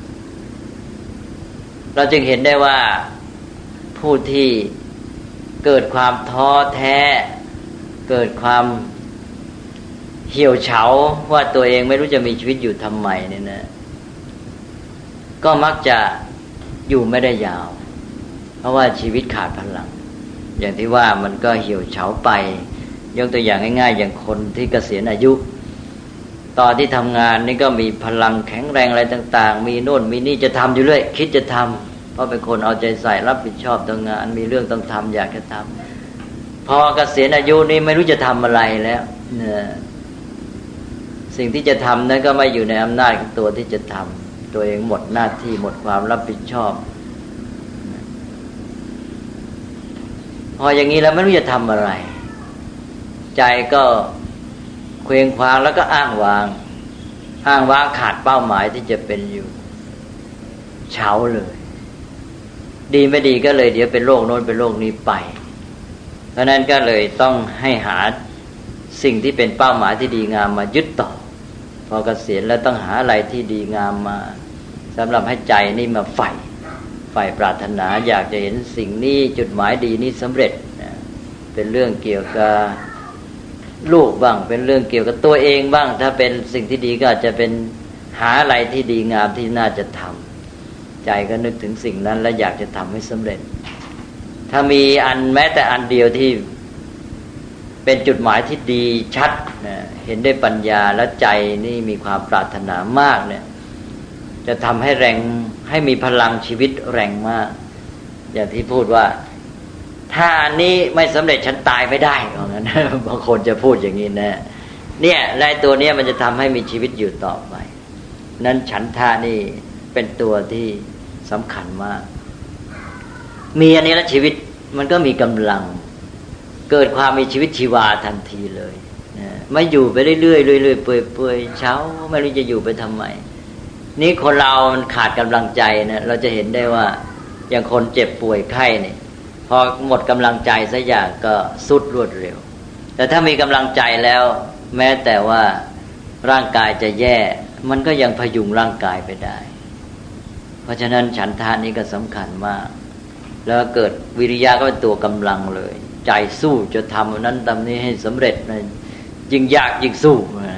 [SPEAKER 2] เราจึงเห็นได้ว่าผู้ที่เกิดความท้อแท้เกิดความเหี่ยวเฉาว่าตัวเองไม่รู้จะมีชีวิตอยู่ทำไมเนี่ยนะก็มักจะอยู่ไม่ได้ยาวเพราะว่าชีวิตขาดพลังอย่างที่ว่ามันก็เหี่ยวเฉาไปยกตัวอย่างง่ายๆอย่างคนที่เกษียณอายุตอนที่ทำงานนี่ก็มีพลังแข็งแรงอะไรต่างๆมีโน่นมีนี่จะทำอยู่เรื่อยคิดจะทำเพราะเป็นคนเอาใจใส่รับผิดชอบต่องานมีเรื่องต้องทำอยากจะทำพอเกษียณอายุนี่ไม่รู้จะทำอะไรแล้วเนี่ยสิ่งที่จะทำนั้นก็ไม่อยู่ในอำนาจของตัวที่จะทำตัวเองหมดหน้าที่หมดความรับผิดชอบพออย่างนี้แล้วไม่รู้จะทำอะไรใจก็เคว้งคว้างแล้วก็อ้างว้างอ้างว้างขาดเป้าหมายที่จะเป็นอยู่เฉาเลยดีไม่ดีก็เลยเดี๋ยวเป็นโรคโน้นเป็นโรคนี้ไปเพราะนั้นก็เลยต้องให้หาสิ่งที่เป็นเป้าหมายที่ดีงามมายึดต่อพอเกษียณแล้วต้องหาอะไรที่ดีงามมาสำหรับให้ใจนี่มาใฝ่ใฝ่ปรารถนาอยากจะเห็นสิ่งนี้จุดหมายดีนี้สำเร็จเป็นเรื่องเกี่ยวกับลูกบ้างเป็นเรื่องเกี่ยวกับตัวเองบ้างถ้าเป็นสิ่งที่ดีก็อาจจะเป็นหาอะไรที่ดีงามที่น่าจะทำใจก็นึกถึงสิ่งนั้นและอยากจะทำให้สำเร็จถ้ามีอันแม้แต่อันเดียวที่เป็นจุดหมายที่ดีชัดนะเห็นด้วยปัญญาและใจนี่มีความปรารถนามากเนี่ยจะทำให้แรงให้มีพลังชีวิตแรงมากอย่างที่พูดว่าถ้าอันนี้ไม่สำเร็จฉันตายไม่ได้เพราะงั้นบางคนจะพูดอย่างนี้นะเนี่ยในตัวนี้มันจะทำให้มีชีวิตอยู่ต่อไปนั้นฉันทานี่เป็นตัวที่สำคัญมากมีอันนี้แล้วชีวิตมันก็มีกำลังเกิดความมีชีวิตชีวาทันทีเลยนะไม่อยู่ไปเรื่อยๆเรื่อยๆเปื่อยๆเช้าไม่รู้จะอยู่ไปทำไมนี่คนเรามันขาดกำลังใจนะเราจะเห็นได้ว่าอย่างคนเจ็บป่วยไข้เนี่ยพอหมดกำลังใจสักอย่างก็สุดรวดเร็วแต่ถ้ามีกำลังใจแล้วแม้แต่ว่าร่างกายจะแย่มันก็ยังพยุงร่างกายไปได้เพราะฉะนั้นฉันทานี้ก็สำคัญมากแล้วเกิดวิริยะก็เป็นตัวกำลังเลยใจสู้จะทำอันนั้นทำนี้ให้สำเร็จนะยิ่งยากยิ่งสู้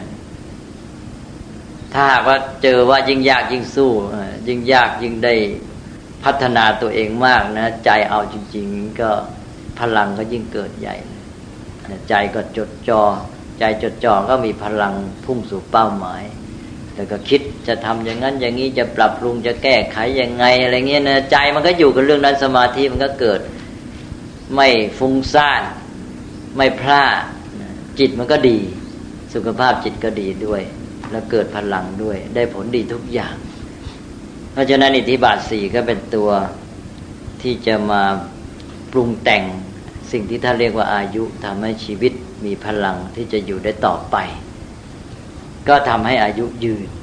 [SPEAKER 2] ถ้าหากว่าเจอว่ายิ่งยากยิ่งสู้ยิ่งยากยิ่งได้พัฒนาตัวเองมากนะใจเอาจริงๆก็พลังก็ยิ่งเกิดใหญ่ใจก็จดจ่อใจจดจ่อก็มีพลังพุ่งสู่เป้าหมายแต่ก็คิดจะทำอย่างนั้นอย่างนี้จะปรับปรุงจะแก้ไขยังไงอะไรเงี้ยนะใจมันก็อยู่กับเรื่องนั้นสมาธิมันก็เกิดไม่ฟุ้งซ่านไม่พลาดจิตมันก็ดีสุขภาพจิตก็ดีด้วยแล้วเกิดพลังด้วยได้ผลดีทุกอย่างเพราะฉะนั้นอิทธิบาทสี่ก็เป็นตัวที่จะมาปรุงแต่งสิ่งที่ท่านเรียกว่าอายุทำให้ชีวิตมีพลังที่จะอยู่ได้ต่อไปก็ทำให้อายุยืน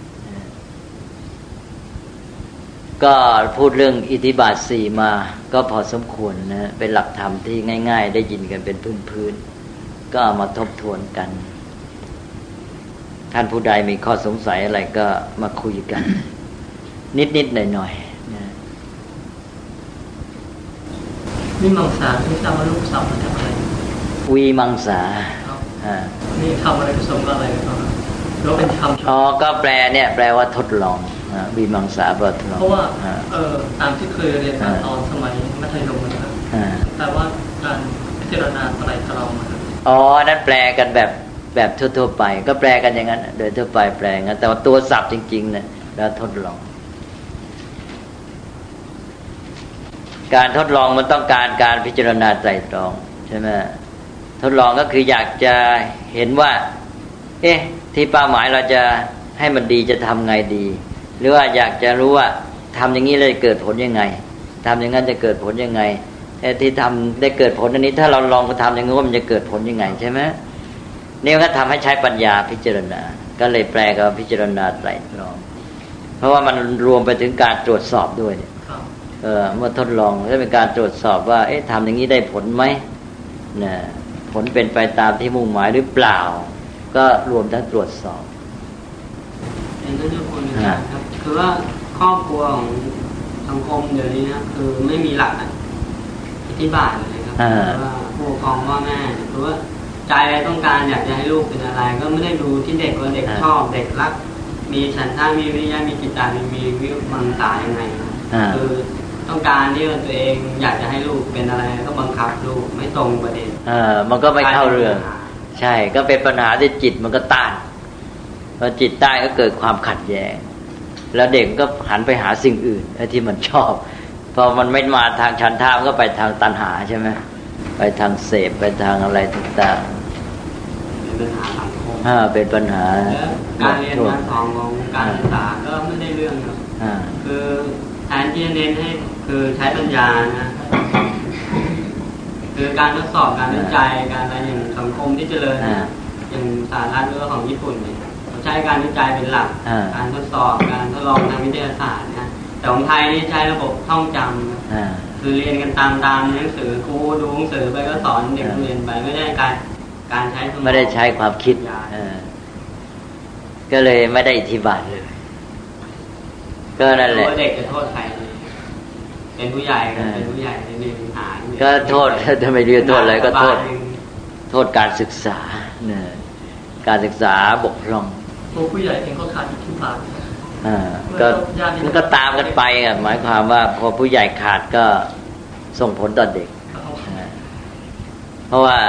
[SPEAKER 2] ก็พูดเรื่องอิทธิบาทสี่มาก็พอสมควรนะเป็นหลักธรรมที่ง่ายๆได้ยินกันเป็นพื้นๆก็เอามาทบทวนกันท่านผู้ใดมีข้อสงสัยอะไรก็มาคุยกันนิดๆหน่อยๆนะ
[SPEAKER 3] วิมังสาที่ทำว่าลูกสาวมาจากอะไร
[SPEAKER 2] วีมังสาอ่า
[SPEAKER 3] นี่ทำอะไรผสมกับอะไรครับแล้วเป็นคำ
[SPEAKER 2] อ๋อก็แปลเนี่ยแปลว่าทดลองวีมังสาแปลว่าทดลอง
[SPEAKER 3] เพราะว่าเออตามที่เคยเรียนตอนสมัยมัธยมนะครับแต่ว่าการพิจารณาไตรตรองนะครับ
[SPEAKER 2] อ๋อนั่นแปลกันแบบแบบทั่วๆไปก็แปลกันอย่างนั้นโดยทั่วไปแปลงั้นแต่ว่าตัวศัพท์จริงๆเนี่ยแล้วทดลองการทดลองมันต้องการการพิจารณาไตรตรองใช่ไหมทดลองก็คืออยากจะเห็นว่าเอ๊ะที่เป้าหมายเราจะให้มันดีจะทำไงดีหรือว่าอยากจะรู้ว่าทำอย่างนี้เลยเกิดผลยังไงทำอย่างนั้นจะเกิดผลยังไงไอ้ที่ทำได้เกิดผลอันนี้ถ้าเราลองทำอย่างนี้ว่ามันจะเกิดผลยังไงใช่ไหมนี่ก็ทำให้ใช้ปัญญาพิจารณาก็เลยแปลกับพิจารณาไตรตรองเพราะว่ามันรวมไปถึงการตรวจสอบด้วยเออเมื่อทดลองก็เป็นการตรวจสอบว่าเอ๊ะทำอย่างนี้ได้ผลไหมนะผลเป็นไปตามที่มุ่งหมายหรือเปล่าก็รวมทั้งตรวจสอบ
[SPEAKER 3] เห็นด้วยคนนะครับคือว่าครอบครัวของสังคมเดี๋ยวนี้นะคือไม่มีหลักอธิบายเลยครับว่าผู้ปกครองพ่อแม่หรือว่าใจต้องการอยากจะให้ลูกเป็นอะไรก็ไม่ได้ดูที่เด็กว่าเด็กชอบเด็กรักมีฉันทะมีวิริยะมีจิตใจมีวิมังสายังไงคือต้องการที่ตัวเองอยากจะให้ลูกเป็นอะไรก็บังคับลูกไม่ตรงประเด็น
[SPEAKER 2] เออมันก็ไม่เข้าเรื่องใช่ก็เป็นปัญหาที่จิตมันก็ต้านพอจิตใต้ก็เกิดความขัดแย้งแล้วเด็กก็หันไปหาสิ่งอื่นไอ้ที่มันชอบพอมันไม่มาทางฉันทะมันก็ไปทางตัณหาใช่ไหมไปทางเสพไปทางอะไรต่างๆเป็นปัญหาสังคมอ่าเป็นปัญหา
[SPEAKER 3] การเรียนการสอนของการศึกษาก็ไม่ได้เรื่องครับคือแทนที่จะเน้นให้คือใช้ปัญญานะคือการทดสอบการวิจัยการอะไรอย่างสังคมที่เจริญอย่างสหรัฐหรือของญี่ปุ่นเนี่ยเขาใช้การวิจัยเป็นหลักการทดสอบการทดลองทางวิทยาศาสตร์นะแต่ของไทยนี่ใช้ระบบท่องจำคือเรียนกันตามตามหนังสือครูดูหนังสือไปก็สอนเด็กเรียนไปไม่ได้การการใช้
[SPEAKER 2] ไม่ได้ใช้ความคิดก็เลยไม่ได้อธิบายเลยก็นั่นแหละ
[SPEAKER 3] เด็กจะโทษใครเป็นผู้ใหญ่ก็เป็นผู้ใหญ่ในปัญหา
[SPEAKER 2] ก็โทษถ้าไม่เรียนโทษอะไรก็โทษโทษการศึกษาเนี่ยการศึกษาบกพร่อง
[SPEAKER 3] ตัวผู้ใหญ่เองก็ขาดอิทธิบาท
[SPEAKER 2] อ่าก็มันก็ตามกันไปอ่ะหมายความว่าพอผู้ใหญ่ขาดก็ส่งผลต่อเด็กเพราะว่า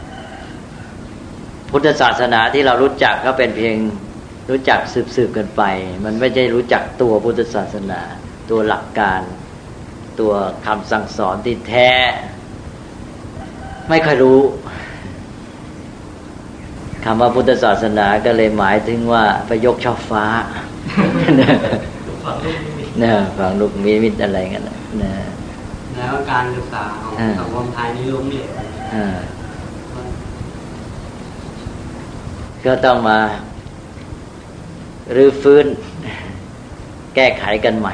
[SPEAKER 2] พุทธศาสนาที่เรารู้จักก็เป็นเพียงรู้จักสืบๆกันไปมันไม่ใช่รู้จักตัวพุทธศาสนาตัวหลักการตัวคำสั่งสอนที่แท้ไม่ค่อยรู้คำว่าพุทธศาสนาก็เลยหมายถึงว่าไปยกช่อฟ้าเนี่ยฝังลูกมีมิตรอะไรกันนะ
[SPEAKER 3] แล้วการศึกษาของสังคมไทยนี่ล้มเหลว
[SPEAKER 2] ก็ต้องมารื้อฟื้นแก้ไขกันใหม่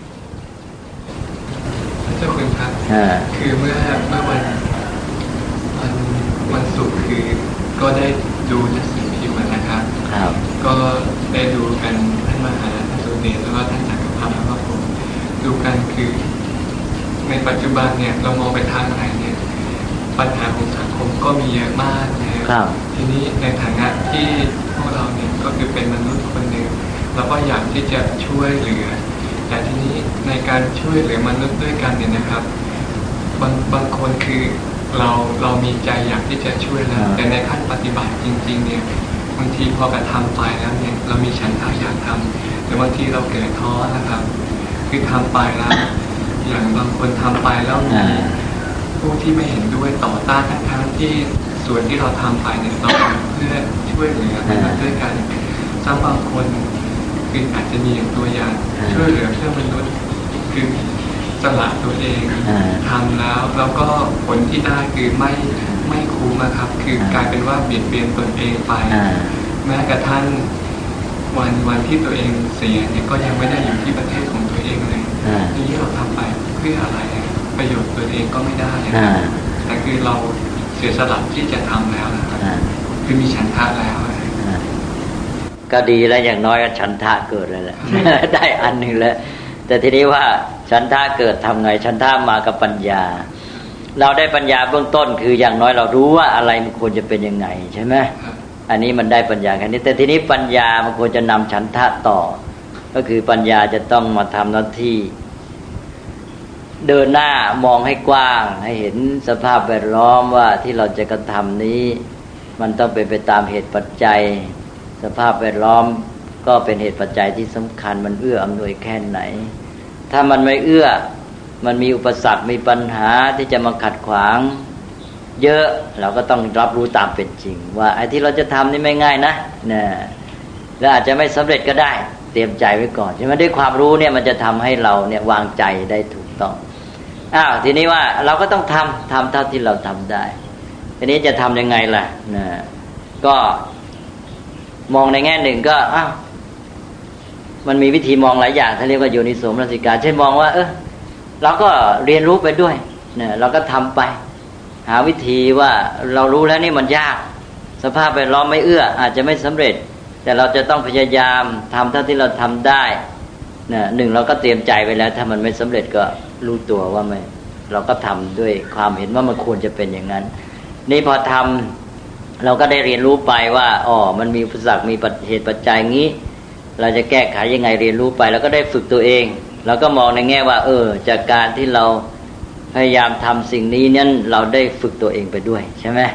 [SPEAKER 4] เจ้าคุณครับคือเมื่อเมื่อวันวันวันศุกร์คือก็ได้ดูหนังสือพิมพ์นะครับก็ได้ดูกันท่านมหาท่านสุเดชแล้วก็ท่านจักรพรรดิแล้วก็ผมดูกันคือในปัจจุบันเนี่ยเรามองไปทางไหนเนี่ยปัญหาของสังคมก็มีเยอะมากนะครับทีนี้ในฐานะที่พวกเราเนี่ยก็คือเป็นมนุษย์คนหนึ่งเราก็อยากที่จะช่วยเหลือแต่ทีนี้ในการช่วยเหลือมนุษย์ด้วยกันเนี่ยนะครับบางบางคนคือเราเรามีใจอยากที่จะช่วยแล้วแต่ในขั้นปฏิบัติจริงๆเนี่ยบางทีพอกระทำไปแล้วเนี่ยเรามีฉันทะอยากทำแต่บางทีเราเกิดท้อนะครับคือทำไปแล้วอย่างบางคนทำไปแล้วมีผู้ที่ไม่เห็นด้วยต่อต้านทั้งๆที่ส่วนที่เราทำไปเนี่ยเราเพื่อช่วยเหลือมนุษย์ด้วยกันซ้ำบางคนคืออาจจะมีอย่างตัวอย่างช่วยเหลือเพื่อมนุษย์คือสละตัวเองทำแล้วแล้วก็ผลที่ได้คือไม่ไม่คุ้มนะครับคือกลายเป็นว่าเบียดเบียนตนเองไปแม้กระทั่งวันวันที่ตัวเองเสียเนี่ยก็ยังไม่ได้อยู่ที่ประเทศของตัวเองเลยนี่เราทำไปเพื่ออะไรประโยชน์ตัวเองก็ไม่ได้แต่คือเราเสียสละที่จะทำแล้วนะครับคือมีฉันทะแล้ว
[SPEAKER 2] ก็ดีแล้วอย่างน้อยก็ฉันทะเกิดแล้วแหละได้อันหนึ่งแล้วแต่ทีนี้ว่าฉันทะเกิดทำไงฉันทะมากับปัญญาเราได้ปัญญาเบื้องต้นคืออย่างน้อยเรารู้ว่าอะไรมันควรจะเป็นยังไงใช่ไหมอันนี้มันได้ปัญญาแค่นี้แต่ทีนี้ปัญญามันควรจะนำฉันทะต่อก็คือปัญญาจะต้องมาทำหน้าที่เดินหน้ามองให้กว้างให้เห็นสภาพแวดล้อมว่าที่เราจะกระทำนี้มันต้องเป็นไปตามเหตุปัจจัยสภาพแวดล้อมก็เป็นเหตุปัจจัยที่สำคัญมันเอื้ออำนวยแค่ไหนถ้ามันไม่เอื้อมันมีอุปสรรคมีปัญหาที่จะมาขัดขวางเยอะเราก็ต้องรับรู้ตามเป็นจริงว่าไอ้ที่เราจะทำนี่ไม่ง่ายนะเนี่ยแล้วอาจจะไม่สำเร็จก็ได้เตรียมใจไว้ก่อนใช่ไหมด้วยความรู้เนี่ยมันจะทำให้เราเนี่ยวางใจได้ถูกต้องอ้าวทีนี้ว่าเราก็ต้องทำทำเท่าที่เราทำได้ทีนี้จะทำยังไงล่ะนะก็มองในแง่หนึ่งก็อ้าวมันมีวิธีมองหลายอย่างเขาเรียกว่าโยนิโสมนสิการเช่นมองว่าเออเราก็เรียนรู้ไปด้วยเนี่ยเราก็ทำไปหาวิธีว่าเรารู้แล้วนี่มันยากสภาพแวดล้อมไม่เอื้ออาจจะไม่สำเร็จแต่เราจะต้องพยายามทำเท่าที่เราทำได้เนี่ยหนึ่งเราก็เตรียมใจไว้แล้วถ้ามันไม่สำเร็จก็รู้ตัวว่าไม่เราก็ทำด้วยความเห็นว่ามันควรจะเป็นอย่างนั้นนี่พอทำเราก็ได้เรียนรู้ไปว่าอ๋อมันมีอุปสรรคมีเหตุปัจจัยงี้เราจะแก้ไขยังไงเรียนรู้ไปแล้วก็ได้ฝึกตัวเองเราก็มองในแง่ว่าเออจากการที่เราพยายามทำสิ่งนี้นั้นเราได้ฝึกตัวเองไปด้วยใช่ไหม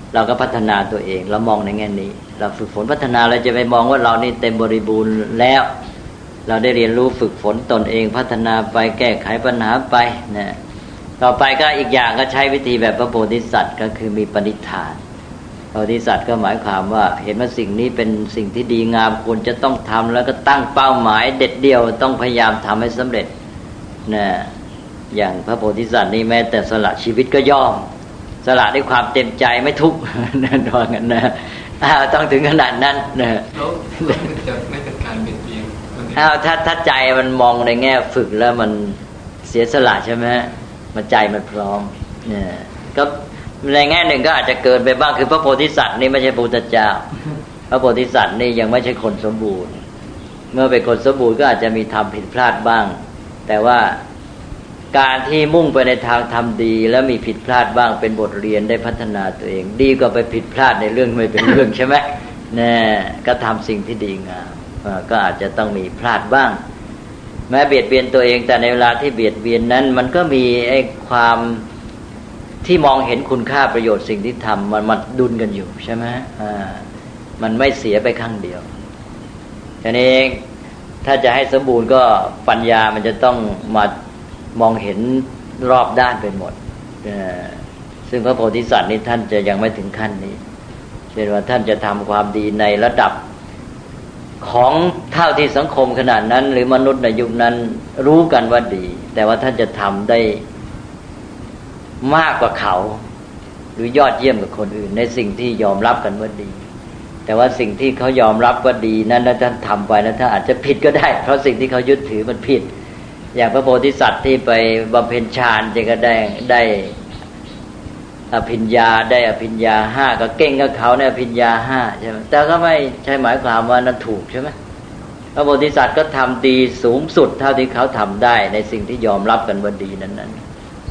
[SPEAKER 2] เราก็พัฒนาตัวเองเรามองในแง่นี้เราฝึกฝนพัฒนาเราจะไปมองว่าเรานี่เต็มบริบูรณ์แล้วเราได้เรียนรู้ฝึกฝนตนเองพัฒนาไปแก้ไขปัญหาไปนะต่อไปก็อีกอย่างก็ใช้วิธีแบบพระโพธิสัตว์ก็คือมีปณิธานพระโพธิสัตว์ก็หมายความว่าเห็นว่าสิ่งนี้เป็นสิ่งที่ดีงามควรจะต้องทำแล้วก็ตั้งเป้าหมายเด็ดเดี่ยวต้องพยายามทำให้สำเร็จนะอย่างพระโพธิสัตว์นี่แม้แต่สละชีวิตก็ยอมสละด้วยความเต็มใจไม่ทุกข์นั่นว่างั้นนะต้องถึงขนาดนั้นนะ
[SPEAKER 4] แล้วมันจะไม่เป็นการเบียดเบียน
[SPEAKER 2] อ้าวถ้าถ้าใจมันมองในแง่ฝึกแล้วมันเสียสละใช่ไหมมันใจมันพร้อมเนี่ยก็ในแง่หนึ่งก็อาจจะเกินไปบ้างคือพระโพธิสัตว์นี่ไม่ใช่พระพุทธเจ้าพระโพธิสัตว์นี่ยังไม่ใช่คนสมบูรณ์เมื่อเป็นคนสมบูรณ์ก็อาจจะมีทำผิดพลาดบ้างแต่ว่าการที่มุ่งไปในทางทำดีแล้วมีผิดพลาดบ้างเป็นบทเรียนได้พัฒนาตัวเองดีกว่าไปผิดพลาดในเรื่องไม่เป็นเรื่องใช่ไหมแน่ก็ทำสิ่งที่ดีงามก็อาจจะต้องมีพลาดบ้างแม้เบียดเบียนตัวเองแต่ในเวลาที่เบียดเบียนนั้นมันก็มีไอ้ความที่มองเห็นคุณค่าประโยชน์สิ่งที่ทำมันมันดุลกันอยู่ใช่ไหมอ่ามันไม่เสียไปข้างเดียวทีนี้ถ้าจะให้สมบูรณ์ก็ปัญญามันจะต้องมามองเห็นรอบด้านไปหมดซึ่งพระโพธิสัตว์นี่ท่านจะยังไม่ถึงขั้นนี้เช่นว่าท่านจะทำความดีในระดับของเท่าที่สังคมขนาดนั้นหรือมนุษย์ในยุคนั้นรู้กันว่าดีแต่ว่าท่านจะทำได้มากกว่าเขาหรือยอดเยี่ยมกว่าคนอื่นในสิ่งที่ยอมรับกันว่าดีแต่ว่าสิ่งที่เขายอมรับว่าดีนั้นท่านทำไปแล้วท่านอาจจะผิดก็ได้เพราะสิ่งที่เขายึดถือมันผิดอย่างพระโพธิสัตว์ที่ไปบำเพ็ญฌานจะก็ได้ได้อภิญญาได้อภิญญาห้าก็เก่งกับเขาในอภิญญาห้าใช่ไหมแต่ก็ไม่ใช่หมายความว่านั้นถูกใช่ไหมพระโพธิสัตว์ก็ทำดีสูงสุดเท่าที่เขาทำได้ในสิ่งที่ยอมรับกันว่าดีนั้นนั้น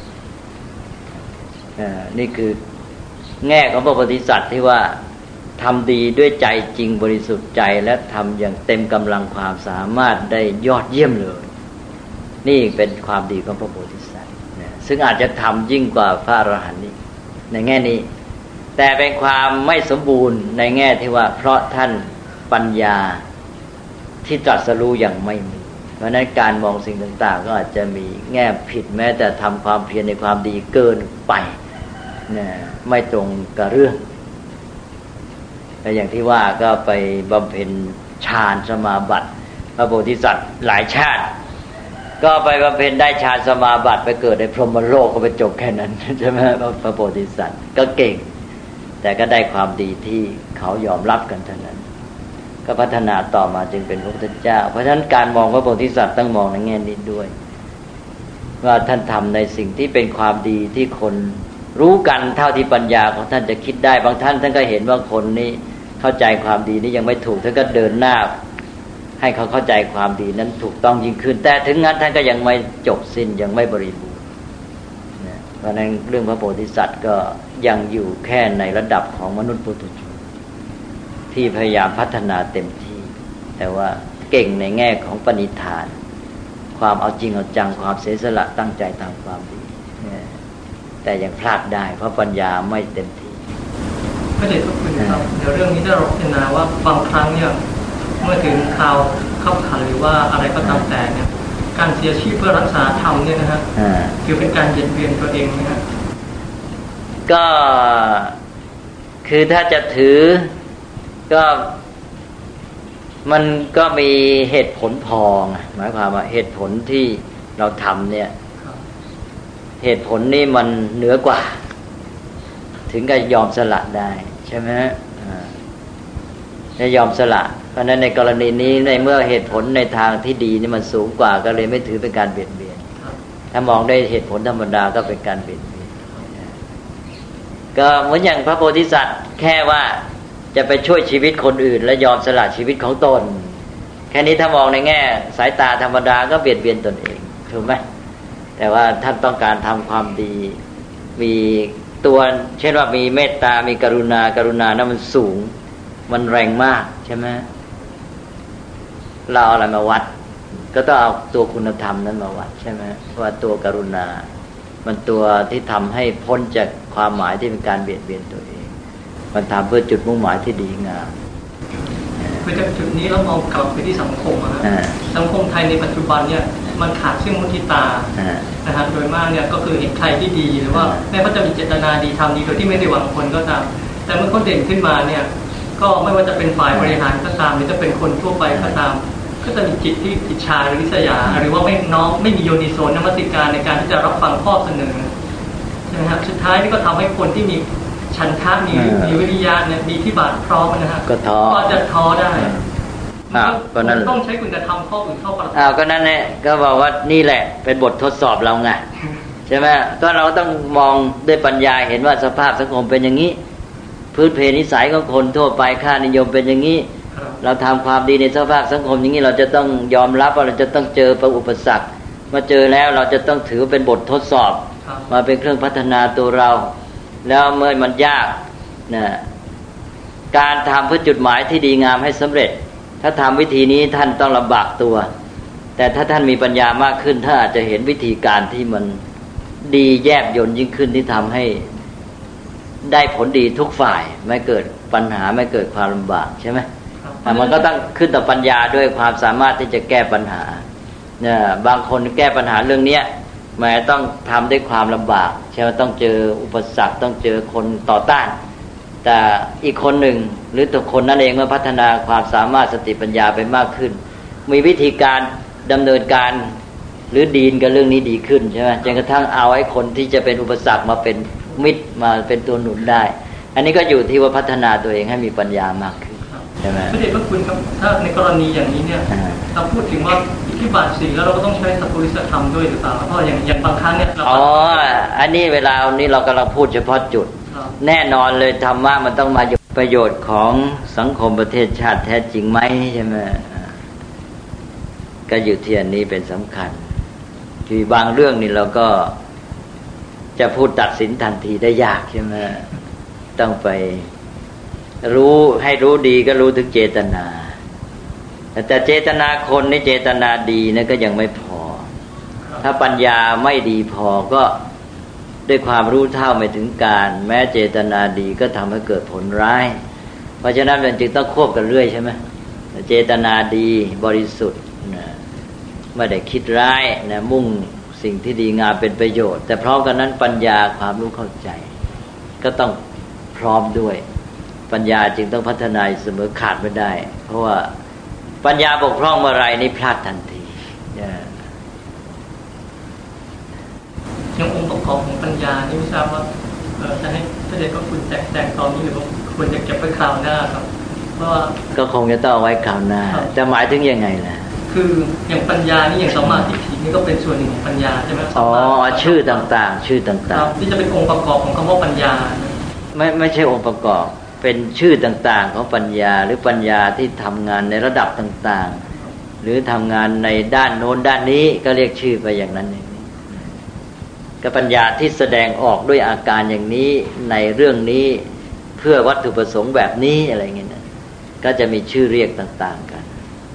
[SPEAKER 2] นี่คือแง่ของพระโพธิสัตว์ที่ว่าทำดีด้วยใจจริงบริสุทธิ์ใจและทำอย่างเต็มกำลังความสามารถได้ยอดเยี่ยมเลยนี่เป็นความดีของพระโพธิสัตว์ซึ่งอาจจะทำยิ่งกว่าพระอรหันต์นี่ในแง่นี้แต่เป็นความไม่สมบูรณ์ในแง่ที่ว่าเพราะท่านปัญญาที่ตรัสรู้อย่างไม่มีเพราะนั้นการมองสิ่งต่างๆก็อาจจะมีแง่ผิดแม้แต่ทำความเพียรในความดีเกินไปนะไม่ตรงกับเรื่องแต่อย่างที่ว่าก็ไปบำเพ็ญฌานสมาบัติพระโพธิสัตว์หลายชาติก็ไปบำเพ็ญได้ฌานสมาบัติไปเกิดในพรหมโลกก็ไปจบแค่นั้นใช่ไหมพระโพธิสัตว์ก็เก่งแต่ก็ได้ความดีที่เขายอมรับกันเท่านั้นก็พัฒนาต่อมาจึงเป็นพระพุทธเจ้าเพราะฉะนั้นการมองพระโพธิสัตว์ต้องมองในแง่นี้ด้วยว่าท่านทำในสิ่งที่เป็นความดีที่คนรู้กันเท่าที่ปัญญาของท่านจะคิดได้บางท่านท่านก็เห็นว่าคนนี้เข้าใจความดีนี้ยังไม่ถูกท่านก็เดินหน้าให้เขาเข้าใจความดีนั้นถูกต้องยิ่งขึ้นแต่ถึงงั้นท่านก็ยังไม่จบสิ้นยังไม่บริบูรณ์นะเพราะนั้นเรื่องพระโพธิสัตว์ก็ยังอยู่แค่ในระดับของมนุษย์ปุถุชนที่พยายามพัฒนาเต็มที่แต่ว่าเก่งในแง่ของปณิธานความเอาจริงเอาจังความเสียสละตั้งใจทำความดีแต่ยังพลาดได้เพราะปัญญาไม่เต็มที่
[SPEAKER 5] พระเดชพระคุณครับเดี๋ยวเรื่องนี้ได้รับพิจารณาว่าบางครั้งเนี่ยเมื่อถึงข่าวขับขันหรือว่าอะไรก็ตามแต่เนี่ยการเสียชีวิตเพื่อรักษาธรรมเนี่ยนะฮะคือเป็นการเบียดเบียนตัวเองนะฮะ
[SPEAKER 2] ก็คือถ้าจะถือก็มันก็มีเหตุผลพอหมายความว่าเหตุผลที่เราทำเนี่ยเหตุผลนี่มันเหนือกว่าถึงกับยอมสละได้ใช่ไหมอ่าจะยอมสละเพราะนั้นในกรณีนี้ในเมื่อเหตุผลในทางที่ดีนี่มันสูงกว่าก็เลยไม่ถือเป็นการเบียดเบียนถ้ามองได้เหตุผลธรรมดาก็เป็นการเบียดเบียนก็เหมือนอย่างพระโพธิสัตว์แค่ว่าจะไปช่วยชีวิตคนอื่นและยอมสละชีวิตของตนแค่นี้ถ้ามองในแง่สายตาธรรมดาก็เบียดเบียนตนเองถูกไหมแต่ว่าท่านต้องการทำความดีมีตัวเช่นว่ามีเมตตามีกรุณากรุณานั้นมันสูงมันแรงมากใช่ไหมเราเอาอะไรมาวัดก็ต้องเอาตัวคุณธรรมนั้นมาวัดใช่ไหมว่าตัวกรุณามันตัวที่ทำให้พ้นจากความหมายที่เป็นการเบียดเบียนตัวเองมันทำเพื่อจุดมุ่งหมายที่ดีงาม
[SPEAKER 5] คือจากจุดนี้เรามองกลับไปที่สังคมนะสังคมไทยในปัจจุบันเนี่ยมันขาดซึ่งมุทิตานะฮะโดยมากเนี่ยก็คือเห็นใครที่ดีหรือว่าแม้เขาจะมีเจตนาดีทำดีโดยที่ไม่ได้หวังผลก็ตามแต่เมื่อเขาเด่นขึ้นมาเนี่ยก็ไม่ว่าจะเป็นฝ่ายบริหารก็ตามหรือจะเป็นคนทั่วไปก็ตามก็จะมีจิตที่อิจฉาหรือริษยาหรือว่าไม่น้อมไม่มีโยนิโสนมัสการในการที่จะรับฟังข้อเสนอนะฮะสุดท้ายนี่ก็ทำให้คนที่มีฉันทะมีมีวิริยะเนี่ยมีที่บาทพร้อมนะฮะ
[SPEAKER 2] ก็ท้อ
[SPEAKER 5] ก็จะท้อได้
[SPEAKER 2] อ้าวก็นั่น
[SPEAKER 5] ต้องใช้คุณธรรมข้ออื่นเข้าประ
[SPEAKER 2] อ้าวก็นั่นแหละก็บอกว่านี่แหละเป็นบททดสอบเราไงใช่ไหมก็เราต้องมองด้วยปัญญาเห็นว่าสภาพสังคมเป็นอย่างนี้พื้นเพนิสัยของคนทั่วไปค่านิยมเป็นอย่างนี้เราทำความดีในสภาพสังคมอย่างนี้เราจะต้องยอมรับว่าเราจะต้องเจออุปสรรคมาเจอแล้วเราจะต้องถือเป็นบททดสอบมาเป็นเครื่องพัฒนาตัวเราแล้วเมื่อมันยากนะการทำเพื่อจุดหมายที่ดีงามให้สำเร็จถ้าทำวิธีนี้ท่านต้องลำบากตัวแต่ถ้าท่านมีปัญญามากขึ้นท่านอาจจะเห็นวิธีการที่มันดีแยบยลยิ่งขึ้นที่ทำให้ได้ผลดีทุกฝ่ายไม่เกิดปัญหาไม่เกิดความลำบากใช่ไหมแต่มันก็ต้องขึ้นต่อปัญญาด้วยความสามารถที่จะแก้ปัญหาเนี่ยบางคนแก้ปัญหาเรื่องนี้แม้ต้องทำด้วยความลำบากใช่ไหมต้องเจออุปสรรคต้องเจอคนต่อต้านแต่อีกคนหนึ่งหรือตัวคนนั่นเองเมื่อพัฒนาความสามารถสติปัญญาไปมากขึ้นมีวิธีการดำเนินการหรือดีนกับเรื่องนี้ดีขึ้นใช่ไหมจนกระทั่งเอาไอ้คนที่จะเป็นอุปสรรคมาเป็นมิตรมาเป็นตัวหนุนได้อันนี้ก็อยู่ที่ว่าพัฒนาตัวเองให้มีปัญญามากขึ้นใช่ไหม
[SPEAKER 5] พระเดชพระคุณครับถ้าในกรณีอย่างนี้เนี่ยเราพูดถึงว่าอิทธิบาทสี่แล้วเราก็ต้องใช้สัพพุริสธรรมด้วยหรือเปล่าเพราะอย่างอย่างบางครั้งเนี่ย
[SPEAKER 2] อ๋ออันนี้เวลานี้เรากำลังพูดเฉพาะจุดแน่นอนเลยธรรมะมันต้องมาประโยชน์ของสังคมประเทศชาติแท้จริงไหมใช่ไหมก็อยู่ที่อันนี้เป็นสำคัญคือบางเรื่องนี่เราก็จะพูดตัดสินทันทีได้ยากใช่ไหมต้องไปรู้ให้รู้ดีก็รู้ถึงเจตนาแต่เจตนาคนนี่เจตนาดีนะก็ยังไม่พอถ้าปัญญาไม่ดีพอก็ด้วยความรู้เท่าไม่ถึงการแม้เจตนาดีก็ทำให้เกิดผลร้ายเพราะฉะนั้นมันจึงต้องควบกันเรื่อยใช่ไหมเจตนาดีบริสุทธิ์นะไม่ได้คิดร้ายนะมุ่งสิ่งที่ดีงามเป็นประโยชน์แต่พร้อมกันนั้นปัญญาความรู้เข้าใจก็ต้องพร้อมด้วยปัญญาจึงต้องพัฒนาเสมอขาดไม่ได้เพราะว่าปัญญาบกพร่องเมื่อไรนี่พลาดทันที
[SPEAKER 5] ยังองค์ประกอบของปัญญานี่ไม่ทราบว่าจะให้พระเดชพระคุณแจกแจงตอนนี้หรือว่าควรจะเก็บไว้คราวหน้าครับเพราะว่า
[SPEAKER 2] ก็คงจะต้องเอาไว้คราวหน้าจะหมายถึงยังไงล่ะ
[SPEAKER 5] คืออย่างปัญญานี่อย่างสัมมาทิฏฐินี่ก็เป็นส่วนหนึ่งของปัญญาใช่ไหม
[SPEAKER 2] อ๋อชื่อต่างๆชื่อต่าง
[SPEAKER 5] ๆที่จะเป็นองค์ประกอบของคำว่าปัญญา
[SPEAKER 2] ไม่ไม่ใช่องค์ประกอบเป็นชื่อต่างๆของปัญญาหรือปัญญาที่ทำงานในระดับต่างๆหรือทำงานในด้านโน้นด้านนี้ก็เรียกชื่อไปอย่างนั้นเองก็ปัญญาที่แสดงออกด้วยอาการอย่างนี้ในเรื่องนี้เพื่อวัตถุประสงค์แบบนี้อะไรเงี้ยนะก็จะมีชื่อเรียกต่างๆกัน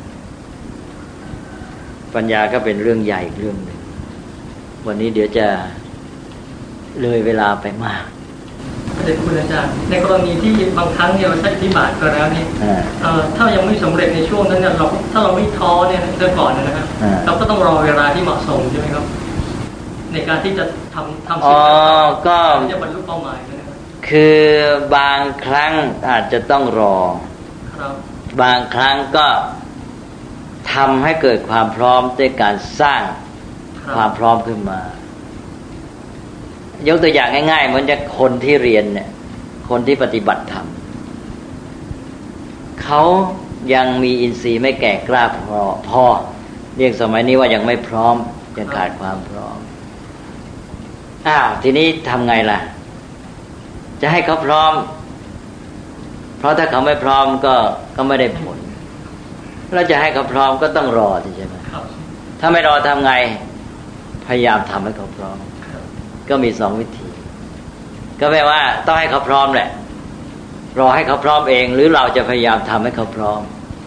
[SPEAKER 2] ปัญญาก็เป็นเรื่องใหญ่เรื่องหนึ่งวันนี้เดี๋ยวจะเลยเวลาไปมาก
[SPEAKER 5] พระเดชคุณอาจารย์ในกรณีที่บางครั้งเนี่ยเราใช้อิทธิบาทก็แล้วนี่ถ้ายังไม่สำเร็จในช่วงนั้นเนี่ยเราถ้าเราไม่ท้อเนี่ยเริ่มก่อนนะครับเราก็ต้องรอเวลาที่เหมาะสมใช่ไหมครับในการที่จะทำทำสิ่งที่จะบรรลุเป้าหมายนะครับ
[SPEAKER 2] คือบางครั้งอาจจะต้องรอบางครั้งก็ทำให้เกิดความพร้อมด้วยการสร้างความพร้อมขึ้นมายกตัวอย่างง่ายๆเหมือนจะคนที่เรียนเนี่ยคนที่ปฏิบัติธรรมเขายังมีอินทรีย์ไม่แก่กล้าพอพอเรียกสมัยนี้ว่ายังไม่พร้อมยังขาดความพร้อมอ้าวทีนี้ทำไงล่ะจะให้เขาพร้อมเพราะถ้าเขาไม่พร้อมก็ก็ไม่ได้ผลเราจะให้เขาพร้อมก็ต้องรอใช่ไหมถ้าไม่รอทำไงพยายามทำให้เขาพร้อมก็มีสองวิธีก็แปลว่าต้องให้เขาพร้อมแหละรอให้เขาพร้อมเองหรือเราจะพยายามทำให้เขาพร้อม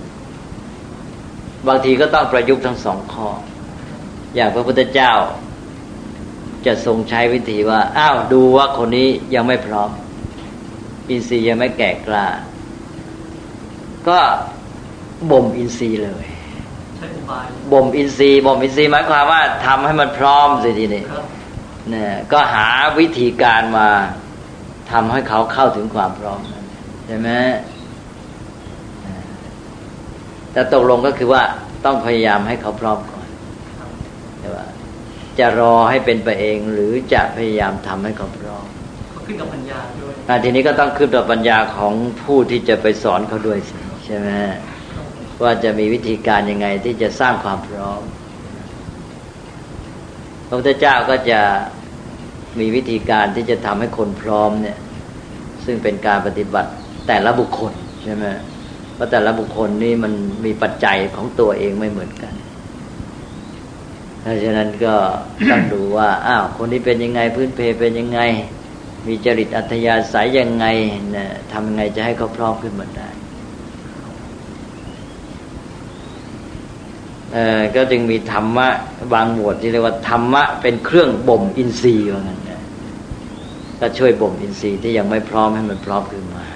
[SPEAKER 2] บางทีก็ต้องประยุกต์ทั้งสองข้ออย่างพระพุทธเจ้าจะทรงใช้วิธีว่าอ้าวดูว่าคนนี้ยังไม่พร้อมอินทรีย์ยังไม่แก่กล้าก็บ่มอินทรีย์เลยบ่มอินทรีย์บ่มอินทรีย์หมายความว่าทำให้มันพร้อมสิทีนี้เนี่ยก็หาวิธีการมาทำให้เขาเข้าถึงความพร้อมใช่ไหมแต่ตกลงก็คือว่าต้องพยายามให้เขาพร้อมก่อนแต่ว่าจะรอให้เป็นไปเองหรือจะพยายามทำให้เขาพร้อม
[SPEAKER 5] ก็ขึ้นกับปัญญาด้วย
[SPEAKER 2] ทีนี้ก็ต้องขึ้นกับปัญญาของผู้ที่จะไปสอนเขาด้วยสิใช่ไหมว่าจะมีวิธีการยังไงที่จะสร้างความพร้อมพระพุทธเจ้าก็จะมีวิธีการที่จะทำให้คนพร้อมเนี่ยซึ่งเป็นการปฏิบัติแต่ละบุคคลใช่ไหมเพราะแต่ละบุคคลนี่มันมีปัจจัยของตัวเองไม่เหมือนกันเพราะฉะนั้นก็ต้องดูว่าอ้าวคนนี้เป็นยังไงพื้นเพเป็นยังไงมีจริตอัธยาศัยยังไงเนี่ยทำยังไงจะให้เขาพร้อมขึ้นมาได้เอ่อก็จึงมีธรรมะบางหมวดที่เรียกว่าธรรมะเป็นเครื่องบ่มอินทรีย์ว่างั้นนะก็ช่วยบ่มอินทรีย์ที่ยังไม่พร้อมให้มันพร้อมขึ้นมา